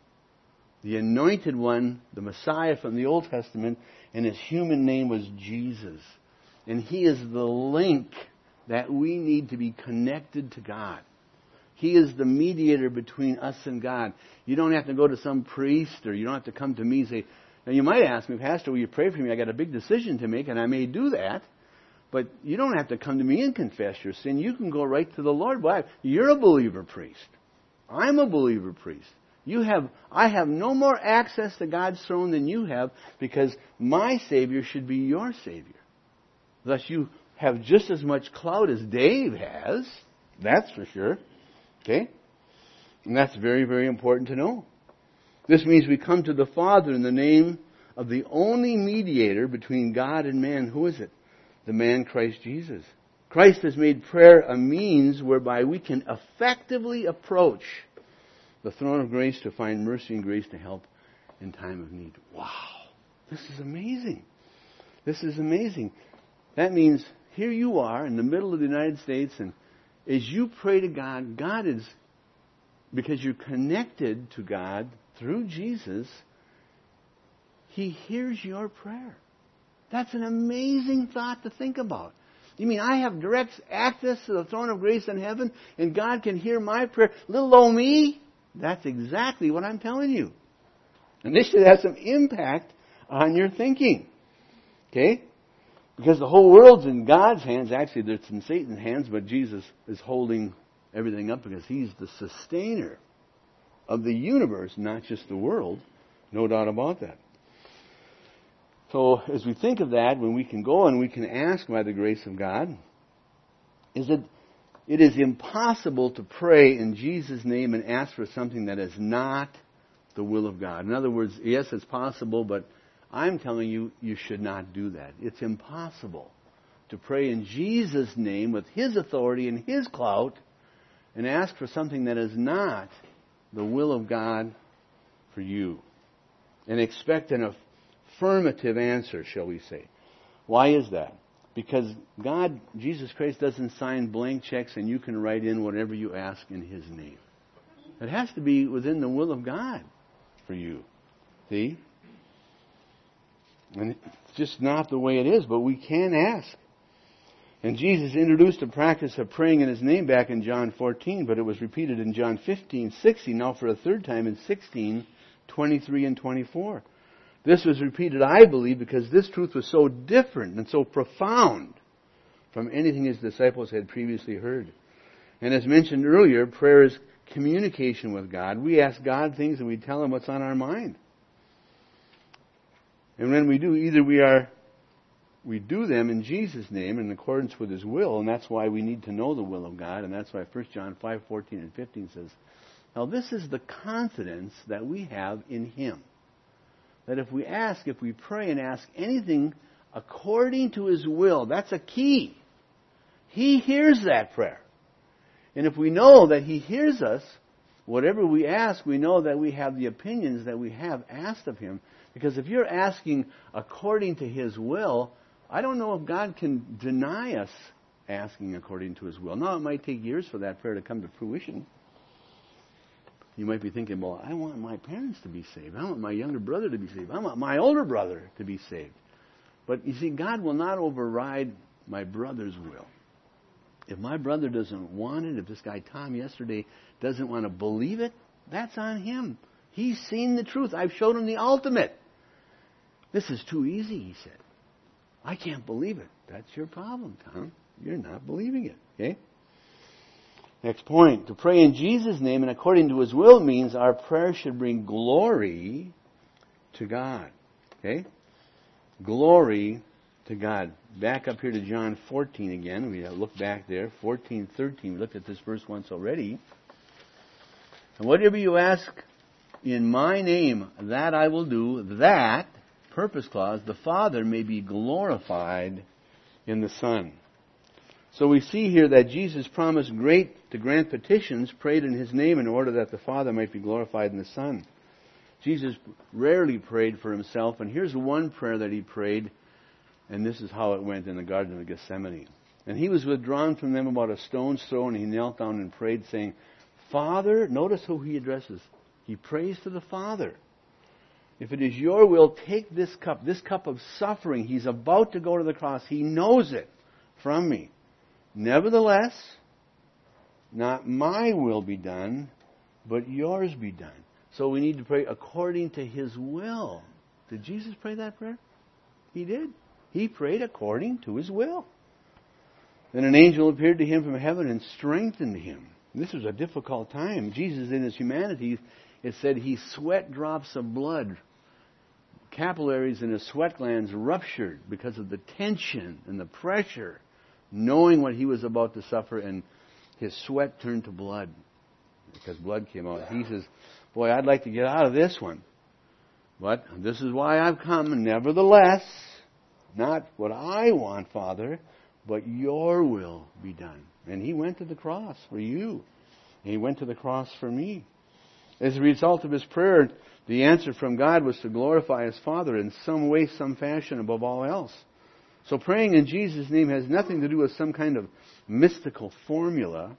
the anointed one, the Messiah from the Old Testament, and His human name was Jesus. And He is the link that we need to be connected to God. He is the mediator between us and God. You don't have to go to some priest, or you don't have to come to me and say, now you might ask me, "Pastor, will you pray for me? I got a big decision to make," and I may do that. But you don't have to come to me and confess your sin. You can go right to the Lord. Why? You're a believer priest. I'm a believer priest. You have, I have no more access to God's throne than you have, because my Savior should be your Savior. Thus you have just as much clout as Dave has. That's for sure. Okay? And that's very, very important to know. This means we come to the Father in the name of the only mediator between God and man. Who is it? The man Christ Jesus. Christ has made prayer a means whereby we can effectively approach the throne of grace to find mercy and grace to help in time of need. Wow! This is amazing. This is amazing. That means here you are in the middle of the United States, and as you pray to God, God is, because you're connected to God through Jesus, He hears your prayer. That's an amazing thought to think about. You mean I have direct access to the throne of grace in heaven, and God can hear my prayer? Little old me? That's exactly what I'm telling you. And this should have some impact on your thinking. Okay? Because the whole world's in God's hands. Actually, it's in Satan's hands, but Jesus is holding everything up because He's the sustainer of the universe, not just the world. No doubt about that. So, as we think of that, when we can go and we can ask by the grace of God, is that it is impossible to pray in Jesus' name and ask for something that is not the will of God. In other words, yes, it's possible, but I'm telling you, you should not do that. It's impossible to pray in Jesus' name with His authority and His clout and ask for something that is not the will of God for you. And expect an affirmative answer, shall we say. Why is that? Because God, Jesus Christ, doesn't sign blank checks and you can write in whatever you ask in His name. It has to be within the will of God for you. See? And it's just not the way it is, but we can ask. And Jesus introduced the practice of praying in His name back in John fourteen, but it was repeated in John fifteen, sixteen, now for a third time in sixteen, twenty-three, and twenty-four. This was repeated, I believe, because this truth was so different and so profound from anything His disciples had previously heard. And as mentioned earlier, prayer is communication with God. We ask God things and we tell Him what's on our mind. And when we do, either we are we do them in Jesus' name in accordance with His will, and that's why we need to know the will of God, and that's why First John five, fourteen and fifteen says, now this is the confidence that we have in Him. That if we ask, if we pray and ask anything according to His will, that's a key. He hears that prayer. And if we know that He hears us, whatever we ask, we know that we have the opinions that we have asked of Him. Because if you're asking according to His will, I don't know if God can deny us asking according to His will. Now, it might take years for that prayer to come to fruition. You might be thinking, well, I want my parents to be saved. I want my younger brother to be saved. I want my older brother to be saved. But you see, God will not override my brother's will. If my brother doesn't want it, if this guy Tom yesterday doesn't want to believe it, that's on him. He's seen the truth. I've showed him the ultimate. This is too easy, he said. I can't believe it. That's your problem, Tom. You're not believing it. Okay? Next point. To pray in Jesus' name and according to His will means our prayer should bring glory to God. Okay? Glory to God. Back up here to John fourteen again. We look back there. fourteen, thirteen. We looked at this verse once already. And whatever you ask in my name, that I will do, that, purpose clause, the Father may be glorified in the Son. So we see here that Jesus promised great to grant petitions prayed in His name in order that the Father might be glorified in the Son. Jesus rarely prayed for Himself, and here's one prayer that He prayed, and this is how it went in the Garden of Gethsemane. And He was withdrawn from them about a stone's throw, and He knelt down and prayed, saying, Father, notice who He addresses. He prays to the Father. If it is your will, take this cup, this cup of suffering. He's about to go to the cross. He knows it from me. Nevertheless, not my will be done, but yours be done. So we need to pray according to His will. Did Jesus pray that prayer? He did. He prayed according to His will. Then an angel appeared to him from heaven and strengthened him. This was a difficult time. Jesus, in His humanity, it said He sweat drops of blood. Capillaries in His sweat glands ruptured because of the tension and the pressure, knowing what He was about to suffer, and His sweat turned to blood because blood came out. He says, boy, I'd like to get out of this one. But this is why I've come. Nevertheless, not what I want, Father, but your will be done. And He went to the cross for you. And He went to the cross for me. As a result of His prayer, the answer from God was to glorify His Father in some way, some fashion above all else. So praying in Jesus' name has nothing to do with some kind of mystical formula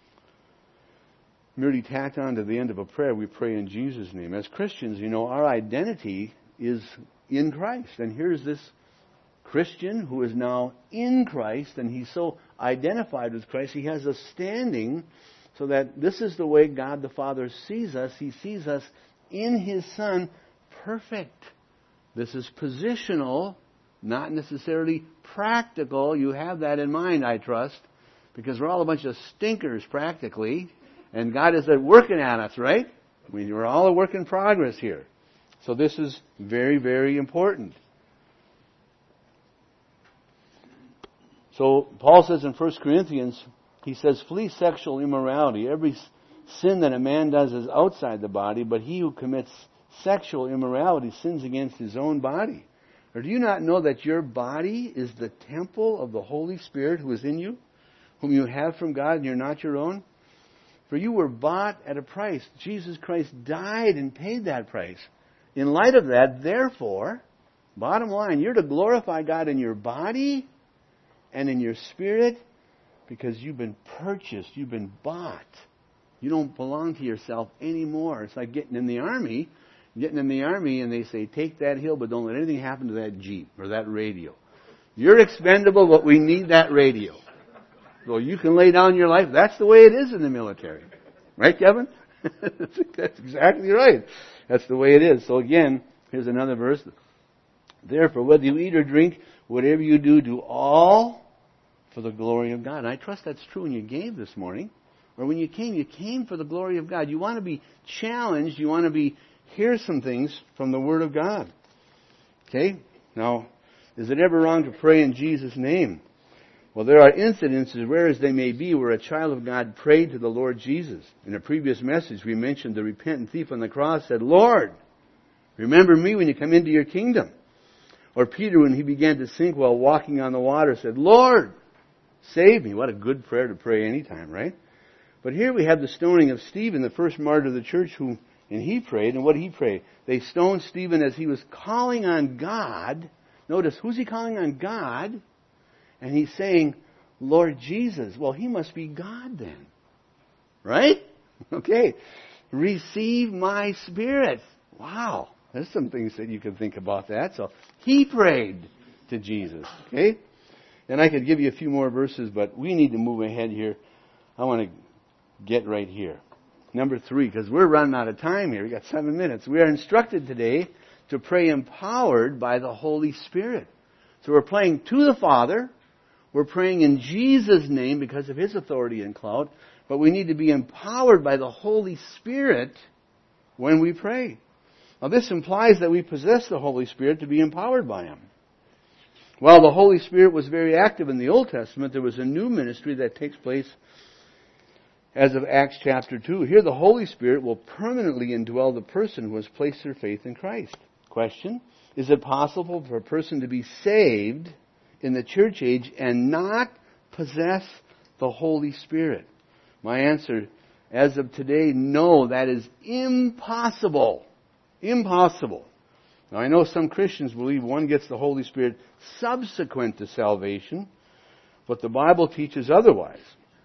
merely tacked on to the end of a prayer. We pray in Jesus' name. As Christians, you know, our identity is in Christ. And here's this Christian who is now in Christ, and he's so identified with Christ, he has a standing so that this is the way God the Father sees us. He sees us in His Son perfect. This is positional, not necessarily practical. You have that in mind, I trust, because we're all a bunch of stinkers practically, and God is working at us, right? I mean, we're all a work in progress here. So this is very, very important. So Paul says in First Corinthians, he says, flee sexual immorality. Every sin that a man does is outside the body, but he who commits sexual immorality sins against his own body. Or do you not know that your body is the temple of the Holy Spirit who is in you, whom you have from God, and you're not your own? For you were bought at a price. Jesus Christ died and paid that price. In light of that, therefore, bottom line, you're to glorify God in your body and in your spirit, because you've been purchased, you've been bought. You don't belong to yourself anymore. It's like getting in the army, getting in the army and they say, take that hill, but don't let anything happen to that Jeep or that radio. You're expendable, but we need that radio. So you can lay down your life. That's the way it is in the military. Right, Kevin? That's exactly right. That's the way it is. So again, here's another verse. Therefore, whether you eat or drink, whatever you do, do all for the glory of God. And I trust that's true when you gave this morning. Or when you came, you came for the glory of God. You want to be challenged. You want to be hear some things from the Word of God. Okay? Now, is it ever wrong to pray in Jesus' name? Well, there are incidences, rare as they may be, where a child of God prayed to the Lord Jesus. In a previous message, we mentioned the repentant thief on the cross said, Lord, remember me when you come into your kingdom. Or Peter, when he began to sink while walking on the water, said, Lord, save me. What a good prayer to pray anytime, right? But here we have the stoning of Stephen, the first martyr of the church, who, and he prayed, and what did he pray? They stoned Stephen as he was calling on God. Notice, who's he calling on? God. And he's saying, Lord Jesus. Well, he must be God then. Right? Okay. Receive my spirit. Wow. There's some things that you can think about that. So he prayed to Jesus. Okay? And I could give you a few more verses, but we need to move ahead here. I want to get right here. Number three, because we're running out of time here. We've got seven minutes. We are instructed today to pray empowered by the Holy Spirit. So we're praying to the Father. We're praying in Jesus' name because of His authority and clout. But we need to be empowered by the Holy Spirit when we pray. Now this implies that we possess the Holy Spirit to be empowered by Him. While the Holy Spirit was very active in the Old Testament, there was a new ministry that takes place as of Acts chapter two. Here the Holy Spirit will permanently indwell the person who has placed their faith in Christ. Question, is it possible for a person to be saved in the church age and not possess the Holy Spirit? My answer, as of today, no, that is impossible. Impossible. Now I know some Christians believe one gets the Holy Spirit subsequent to salvation, but the Bible teaches otherwise.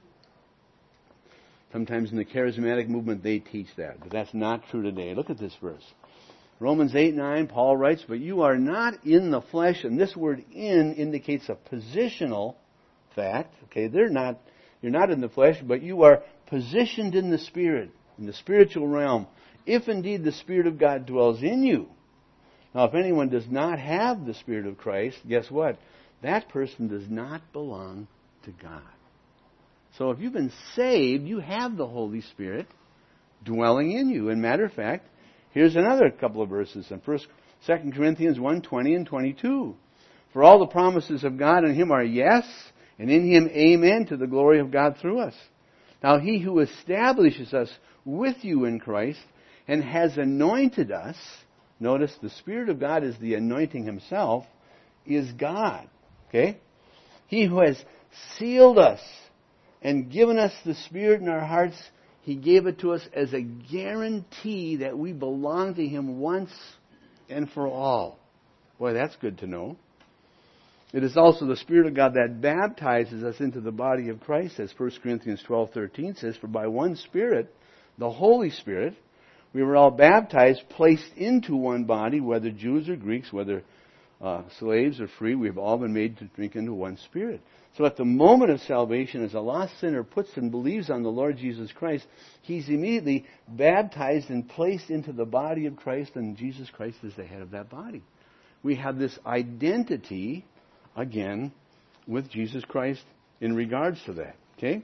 Sometimes in the charismatic movement they teach that, but that's not true today. Look at this verse. Romans eight nine, Paul writes, but you are not in the flesh, and this word in indicates a positional fact. Okay, they're not, you're not in the flesh, but you are positioned in the Spirit, in the spiritual realm, if indeed the Spirit of God dwells in you. Now, if anyone does not have the Spirit of Christ, guess what? That person does not belong to God. So if you've been saved, you have the Holy Spirit dwelling in you. And matter of fact, here's another couple of verses in First, Second Corinthians one twenty and twenty-two. For all the promises of God in Him are yes, and in Him amen, to the glory of God through us. Now He who establishes us with you in Christ and has anointed us, notice the Spirit of God is the anointing Himself, is God. Okay? He who has sealed us and given us the Spirit in our hearts, He gave it to us as a guarantee that we belong to Him once and for all. Boy, that's good to know. It is also the Spirit of God that baptizes us into the body of Christ, as First Corinthians twelve thirteen says, for by one Spirit, the Holy Spirit, we were all baptized, placed into one body, whether Jews or Greeks, whether uh, slaves or free, we have all been made to drink into one Spirit. So at the moment of salvation, as a lost sinner puts and believes on the Lord Jesus Christ, he's immediately baptized and placed into the body of Christ, and Jesus Christ is the head of that body. We have this identity, again, with Jesus Christ in regards to that. Okay?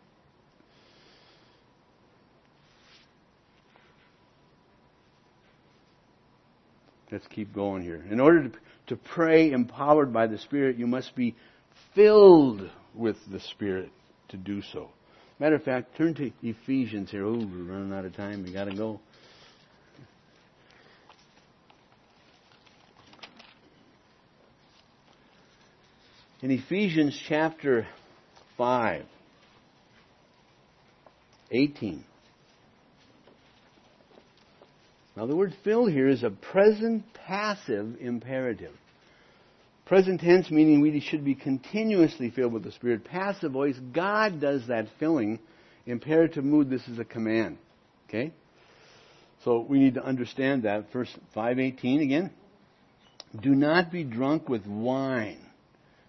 Let's keep going here. In order to, to pray empowered by the Spirit, you must be filled with the Spirit to do so. Matter of fact, turn to Ephesians here. Oh, we're running out of time. We got to go. In Ephesians chapter five, eighteen. Now the word fill here is a present passive imperative. Present tense meaning we should be continuously filled with the Spirit. Passive voice, God does that filling. Imperative mood, this is a command. Okay? So we need to understand that. Verse five eighteen again. Do not be drunk with wine,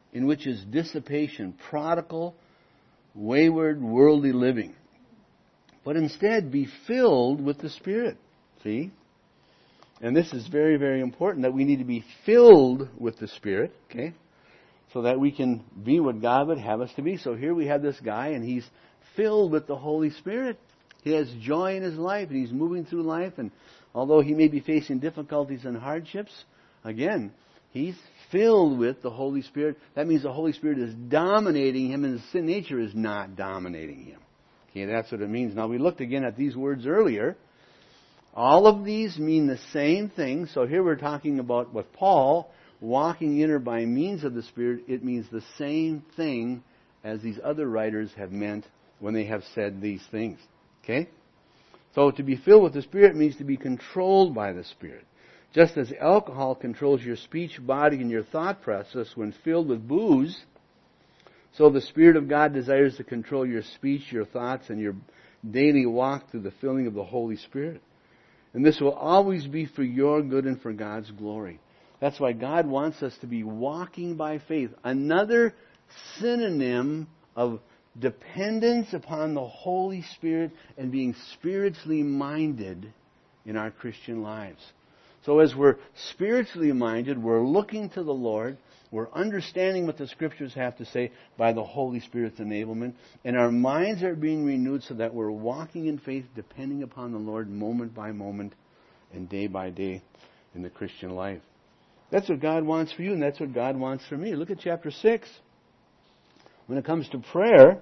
in which is dissipation, prodigal, wayward, worldly living. But instead be filled with the Spirit. See? And this is very, very important, that we need to be filled with the Spirit, okay? So that we can be what God would have us to be. So here we have this guy, and he's filled with the Holy Spirit. He has joy in his life, and he's moving through life. And although he may be facing difficulties and hardships, again, he's filled with the Holy Spirit. That means the Holy Spirit is dominating him, and his sin nature is not dominating him. Okay, that's what it means. Now, we looked again at these words earlier. All of these mean the same thing. So here we're talking about with Paul, walking in or by means of the Spirit. It means the same thing as these other writers have meant when they have said these things. Okay? So to be filled with the Spirit means to be controlled by the Spirit. Just as alcohol controls your speech, body, and your thought process when filled with booze, so the Spirit of God desires to control your speech, your thoughts, and your daily walk through the filling of the Holy Spirit. And this will always be for your good and for God's glory. That's why God wants us to be walking by faith. Another synonym of dependence upon the Holy Spirit and being spiritually minded in our Christian lives. So as we're spiritually minded, we're looking to the Lord, we're understanding what the Scriptures have to say by the Holy Spirit's enablement, and our minds are being renewed so that we're walking in faith, depending upon the Lord moment by moment and day by day in the Christian life. That's what God wants for you, and that's what God wants for me. Look at chapter six. When it comes to prayer,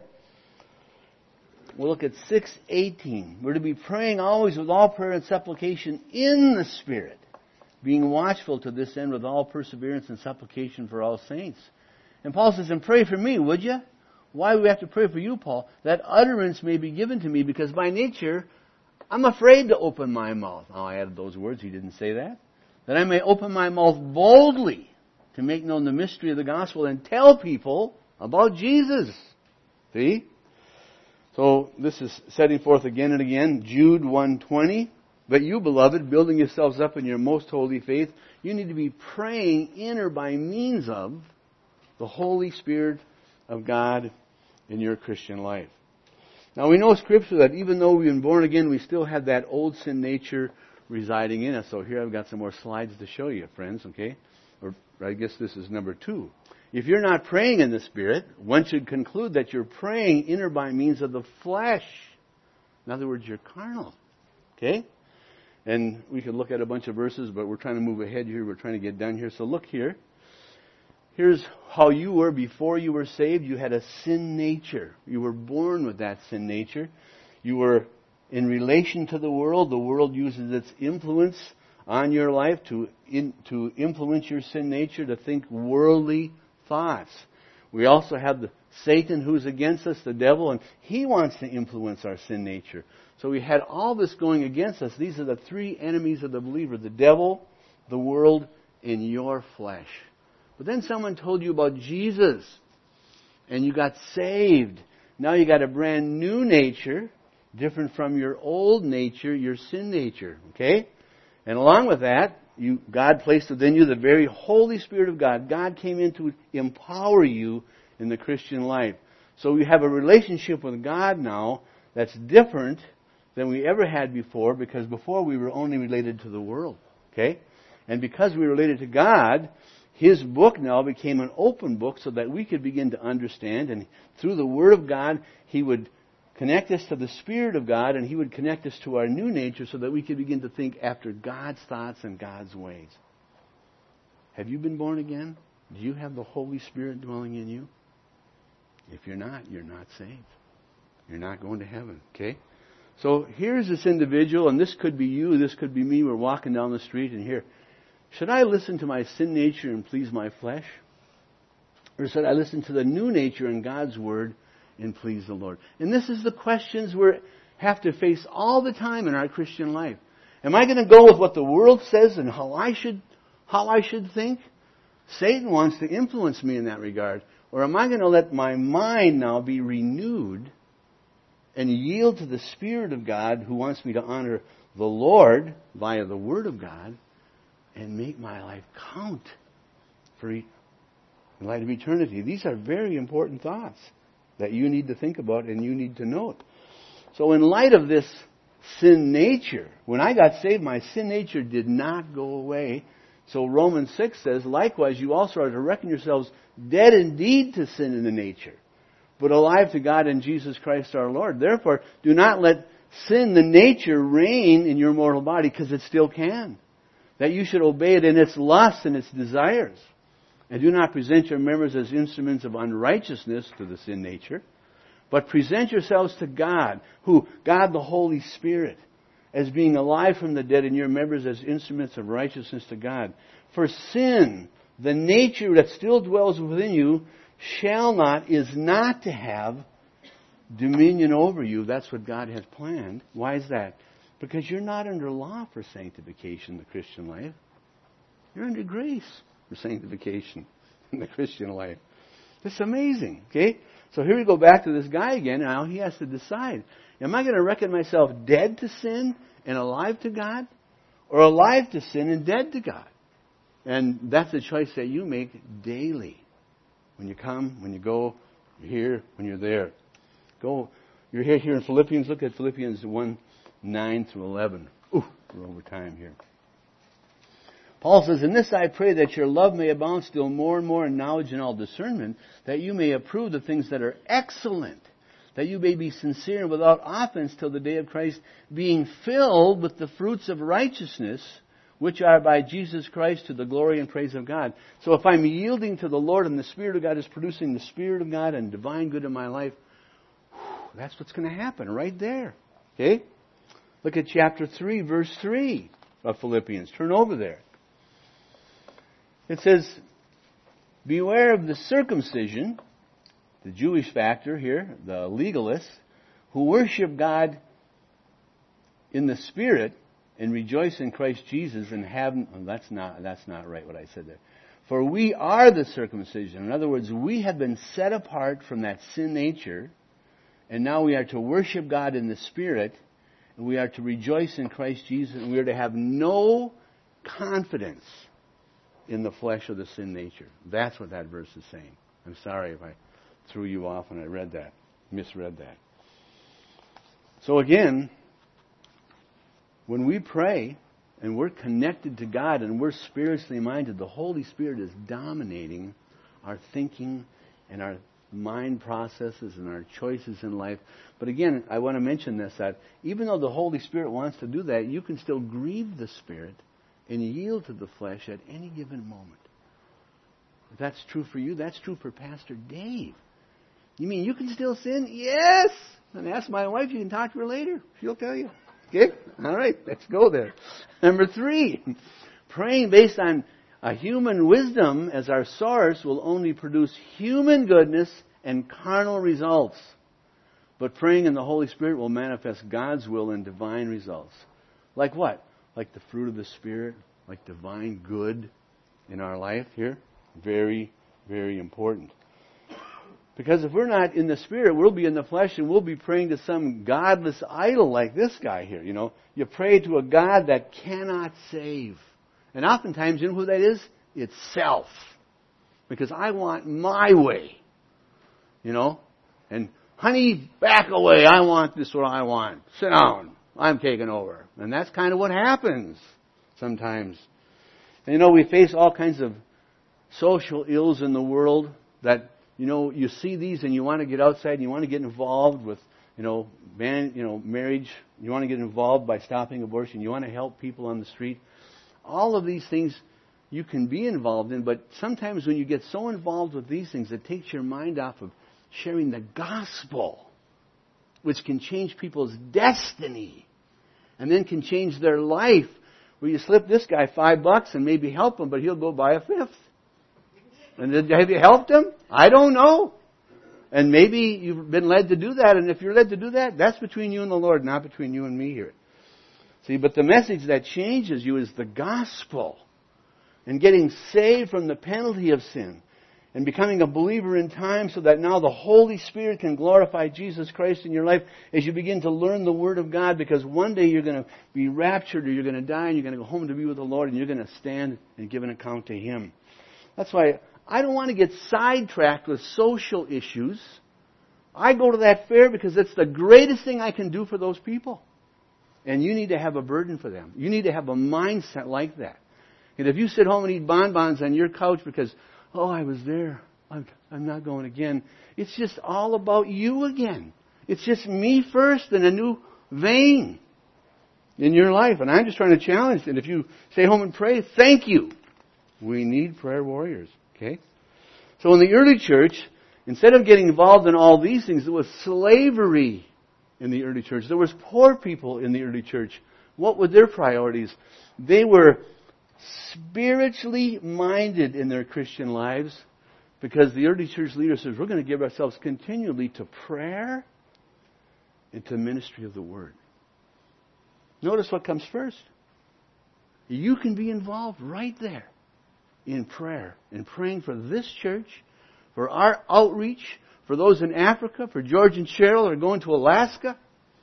we'll look at six eighteen. We're to be praying always with all prayer and supplication in the Spirit, being watchful to this end with all perseverance and supplication for all saints. And Paul says, and pray for me, would you? Why do we have to pray for you, Paul? That utterance may be given to me, because by nature, I'm afraid to open my mouth. Oh, I added those words. He didn't say that. That I may open my mouth boldly to make known the mystery of the gospel and tell people about Jesus. See? So this is setting forth again and again. Jude one twenty. But you, beloved, building yourselves up in your most holy faith, you need to be praying in or by means of the Holy Spirit of God in your Christian life. Now we know Scripture that even though we've been born again, we still have that old sin nature residing in us. So here I've got some more slides to show you, friends, okay? Or I guess this is number two. If you're not praying in the Spirit, one should conclude that you're praying in or by means of the flesh. In other words, you're carnal. Okay? And we could look at a bunch of verses, but we're trying to move ahead here. We're trying to get done here. So look here. Here's how you were before you were saved. You had a sin nature. You were born with that sin nature. You were in relation to the world. The world uses its influence on your life to in, to influence your sin nature, to think worldly thoughts. We also have the Satan who's against us, the devil, and he wants to influence our sin nature. So we had all this going against us. These are the three enemies of the believer: the devil, the world, and your flesh. But then someone told you about Jesus, and you got saved. Now you got a brand new nature, different from your old nature, your sin nature. Okay? And along with that, you, God placed within you the very Holy Spirit of God. God came in to empower you in the Christian life. So we have a relationship with God now that's different than we ever had before, because before we were only related to the world. Okay? And because we were related to God, His book now became an open book so that we could begin to understand, and through the Word of God, He would connect us to the Spirit of God, and He would connect us to our new nature so that we could begin to think after God's thoughts and God's ways. Have you been born again? Do you have the Holy Spirit dwelling in you? If you're not, you're not saved. You're not going to heaven. Okay? So here's this individual, and this could be you, this could be me. We're walking down the street, and here, should I listen to my sin nature and please my flesh? Or should I listen to the new nature in God's Word and please the Lord? And this is the questions we have to face all the time in our Christian life. Am I going to go with what the world says and how I should, how I should think? Satan wants to influence me in that regard. Or am I going to let my mind now be renewed and yield to the Spirit of God, who wants me to honor the Lord via the Word of God, and make my life count for in light of eternity. These are very important thoughts that you need to think about and you need to note. So in light of this sin nature, when I got saved, my sin nature did not go away. So Romans six says, likewise, you also are to reckon yourselves dead indeed to sin in the nature, but alive to God in Jesus Christ our Lord. Therefore, do not let sin, the nature, reign in your mortal body, because it still can. That you should obey it in its lusts and its desires. And do not present your members as instruments of unrighteousness to the sin nature, but present yourselves to God, who, God the Holy Spirit, as being alive from the dead, and your members as instruments of righteousness to God. For sin, the nature that still dwells within you, shall not, is not to have dominion over you. That's what God has planned. Why is that? Because you're not under law for sanctification in the Christian life. You're under grace for sanctification in the Christian life. It's amazing, okay? So here we go back to this guy again. Now he has to decide. Am I going to reckon myself dead to sin and alive to God? Or alive to sin and dead to God? And that's a choice that you make daily. When you come, when you go, you're here, when you're there. Go. You're here, here in Philippians. Look at Philippians one, nine through eleven. Ooh, we're over time here. Paul says, in this I pray that your love may abound still more and more in knowledge and all discernment, that you may approve the things that are excellent, that you may be sincere and without offense till the day of Christ, being filled with the fruits of righteousness, which are by Jesus Christ to the glory and praise of God. So if I'm yielding to the Lord and the Spirit of God is producing the Spirit of God and divine good in my life, whew, that's what's going to happen right there. Okay? Look at chapter three, verse three of Philippians. Turn over there. It says, beware of the circumcision, the Jewish factor here, the legalists, who worship God in the Spirit and rejoice in Christ Jesus and have... Oh, that's not, that's not right what I said there. For we are the circumcision. In other words, we have been set apart from that sin nature, and now we are to worship God in the Spirit, and we are to rejoice in Christ Jesus, and we are to have no confidence in the flesh of the sin nature. That's what that verse is saying. I'm sorry if I threw you off when I read that, misread that. So again, when we pray and we're connected to God and we're spiritually minded, the Holy Spirit is dominating our thinking and our mind processes and our choices in life. But again, I want to mention this, that even though the Holy Spirit wants to do that, you can still grieve the Spirit and yield to the flesh at any given moment. If that's true for you, that's true for Pastor Dave. You mean you can still sin? Yes! And ask my wife, you can talk to her later. She'll tell you. Okay? All right, let's go there. Number three, praying based on a human wisdom as our source will only produce human goodness and carnal results. But praying in the Holy Spirit will manifest God's will and divine results. Like what? Like the fruit of the Spirit, like divine good in our life here. Very, very important. Because if we're not in the Spirit, we'll be in the flesh and we'll be praying to some godless idol like this guy here. You know, you pray to a God that cannot save. And oftentimes, you know who that is? It's self. Because I want my way. You know? And, honey, back away. I want this what I want. Sit down. I'm taking over. And that's kind of what happens sometimes. And you know, we face all kinds of social ills in the world that, you know, you see these and you want to get outside and you want to get involved with, you know, man, you know, marriage. You want to get involved by stopping abortion. You want to help people on the street. All of these things you can be involved in, but sometimes when you get so involved with these things, it takes your mind off of sharing the gospel, which can change people's destiny and then can change their life. Where you slip this guy five bucks and maybe help him, but he'll go buy a fifth. And have you helped him? I don't know. And maybe you've been led to do that, and if you're led to do that, that's between you and the Lord, not between you and me here. See, but the message that changes you is the gospel. And getting saved from the penalty of sin. And becoming a believer in time so that now the Holy Spirit can glorify Jesus Christ in your life as you begin to learn the Word of God, because one day you're going to be raptured or you're going to die and you're going to go home to be with the Lord and you're going to stand and give an account to Him. That's why I don't want to get sidetracked with social issues. I go to that fair because it's the greatest thing I can do for those people. And you need to have a burden for them. You need to have a mindset like that. And if you sit home and eat bonbons on your couch because, oh, I was there, I'm, I'm not going again, it's just all about you again. It's just me first in a new vein in your life. And I'm just trying to challenge that if you stay home and pray, thank you. We need prayer warriors. Okay? So in the early church, instead of getting involved in all these things, there was slavery in the early church. There was poor people in the early church. What were their priorities? They were spiritually minded in their Christian lives because the early church leaders said, we're going to give ourselves continually to prayer and to ministry of the Word. Notice what comes first. You can be involved right there in prayer, in praying for this church, for our outreach, for those in Africa, for George and Cheryl that are going to Alaska.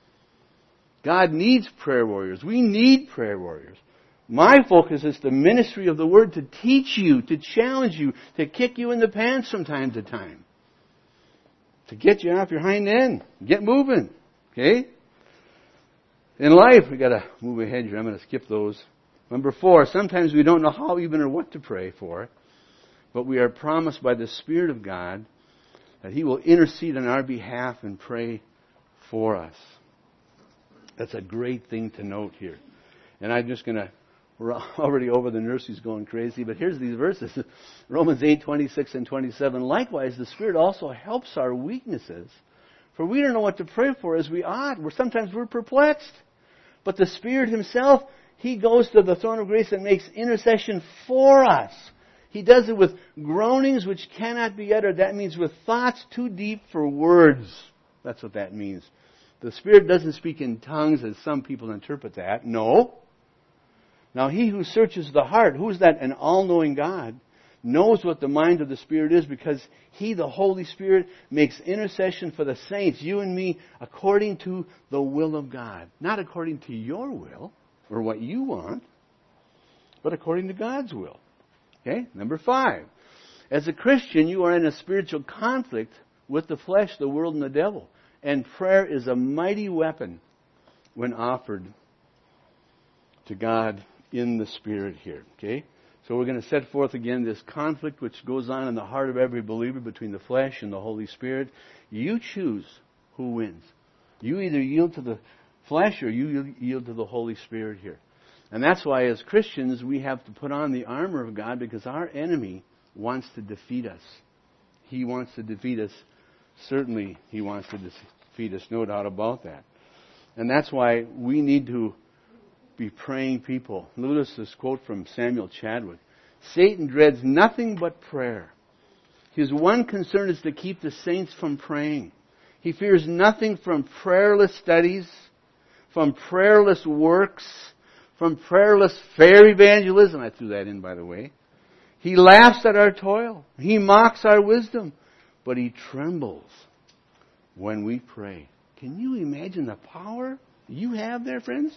God needs prayer warriors. We need prayer warriors. My focus is the ministry of the Word to teach you, to challenge you, to kick you in the pants from time to time. To get you off your hind end. Get moving. Okay? In life, we've got to move ahead here. I'm going to skip those. Number four, sometimes we don't know how even or what to pray for, but we are promised by the Spirit of God that He will intercede on our behalf and pray for us. That's a great thing to note here. And I'm just going to, we're already over the nurseries going crazy, but here's these verses. Romans eight, twenty-six and twenty-seven. Likewise, the Spirit also helps our weaknesses, for we don't know what to pray for as we ought. We're, sometimes we're perplexed. But the Spirit Himself, He goes to the throne of grace and makes intercession for us. He does it with groanings which cannot be uttered. That means with thoughts too deep for words. That's what that means. The Spirit doesn't speak in tongues as some people interpret that. No. Now He who searches the heart, who is that? An all-knowing God, knows what the mind of the Spirit is because He, the Holy Spirit, makes intercession for the saints, you and me, according to the will of God. Not according to your will or what you want, but according to God's will. Okay? Number five. As a Christian, you are in a spiritual conflict with the flesh, the world, and the devil. And prayer is a mighty weapon when offered to God in the Spirit here. Okay? So we're going to set forth again this conflict which goes on in the heart of every believer between the flesh and the Holy Spirit. You choose who wins. You either yield to the flesh or you yield to the Holy Spirit here. And that's why as Christians we have to put on the armor of God because our enemy wants to defeat us. He wants to defeat us. Certainly He wants to defeat us, no doubt about that. And that's why we need to be praying people. Notice this quote from Samuel Chadwick. Satan dreads nothing but prayer. His one concern is to keep the saints from praying. He fears nothing from prayerless studies, from prayerless works, from prayerless fair evangelism. I threw that in, by the way. He laughs at our toil. He mocks our wisdom. But He trembles when we pray. Can you imagine the power you have there, friends?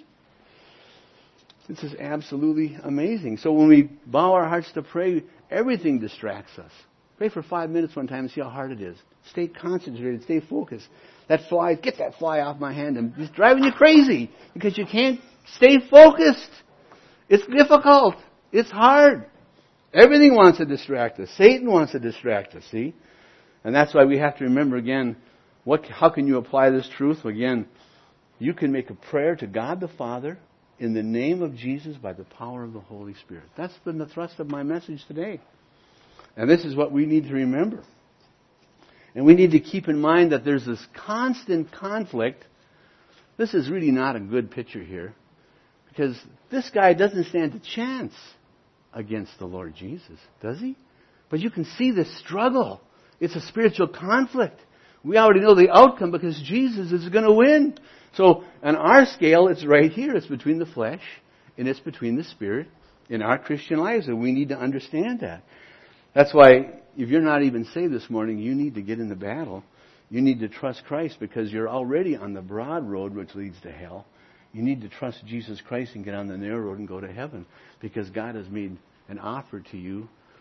This is absolutely amazing. So when we bow our hearts to pray, everything distracts us. Pray for five minutes one time and see how hard it is. Stay concentrated. Stay focused. That fly, get that fly off my hand. And it's driving you crazy because you can't stay focused. It's difficult. It's hard. Everything wants to distract us. Satan wants to distract us, see? And that's why we have to remember again, what, how can you apply this truth? Again, you can make a prayer to God the Father in the name of Jesus by the power of the Holy Spirit. That's been the thrust of my message today. And this is what we need to remember. And we need to keep in mind that there's this constant conflict. This is really not a good picture here. Because this guy doesn't stand a chance against the Lord Jesus, does he? But you can see the struggle. It's a spiritual conflict. We already know the outcome because Jesus is going to win. So on our scale, it's right here. It's between the flesh and it's between the Spirit in our Christian lives. And we need to understand that. That's why if you're not even saved this morning, you need to get in the battle. You need to trust Christ because you're already on the broad road which leads to hell. You need to trust Jesus Christ and get on the narrow road and go to heaven because God has made an offer to you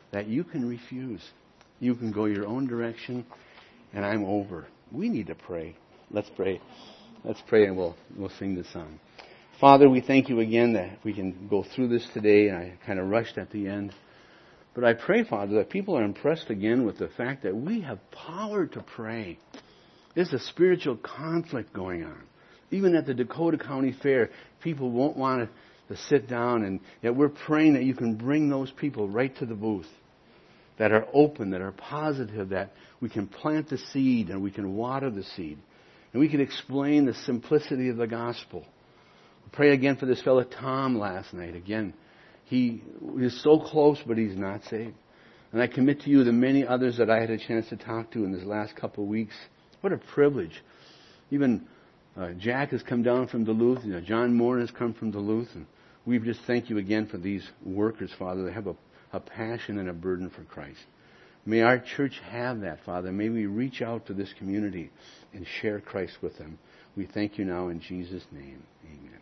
that you can refuse. You can go your own direction, and I'm over. We need to pray. Let's pray. Let's pray, and we'll we'll sing this song. Father, we thank you again that we can go through this today, and I kind of rushed at the end. But I pray, Father, that people are impressed again with the fact that we have power to pray. There's a spiritual conflict going on. Even at the Dakota County Fair, people won't want to, to sit down, and yet we're praying that you can bring those people right to the booth, that are open, that are positive, that we can plant the seed and we can water the seed. And we can explain the simplicity of the gospel. We pray again for this fellow Tom last night. Again, he is so close, but he's not saved. And I commit to you the many others that I had a chance to talk to in this last couple of weeks. What a privilege. Even uh, Jack has come down from Duluth. You know, John Moore has come from Duluth. And we just thank you again for these workers, Father, that have a, a passion and a burden for Christ. May our church have that, Father. May we reach out to this community and share Christ with them. We thank you now in Jesus' name. Amen.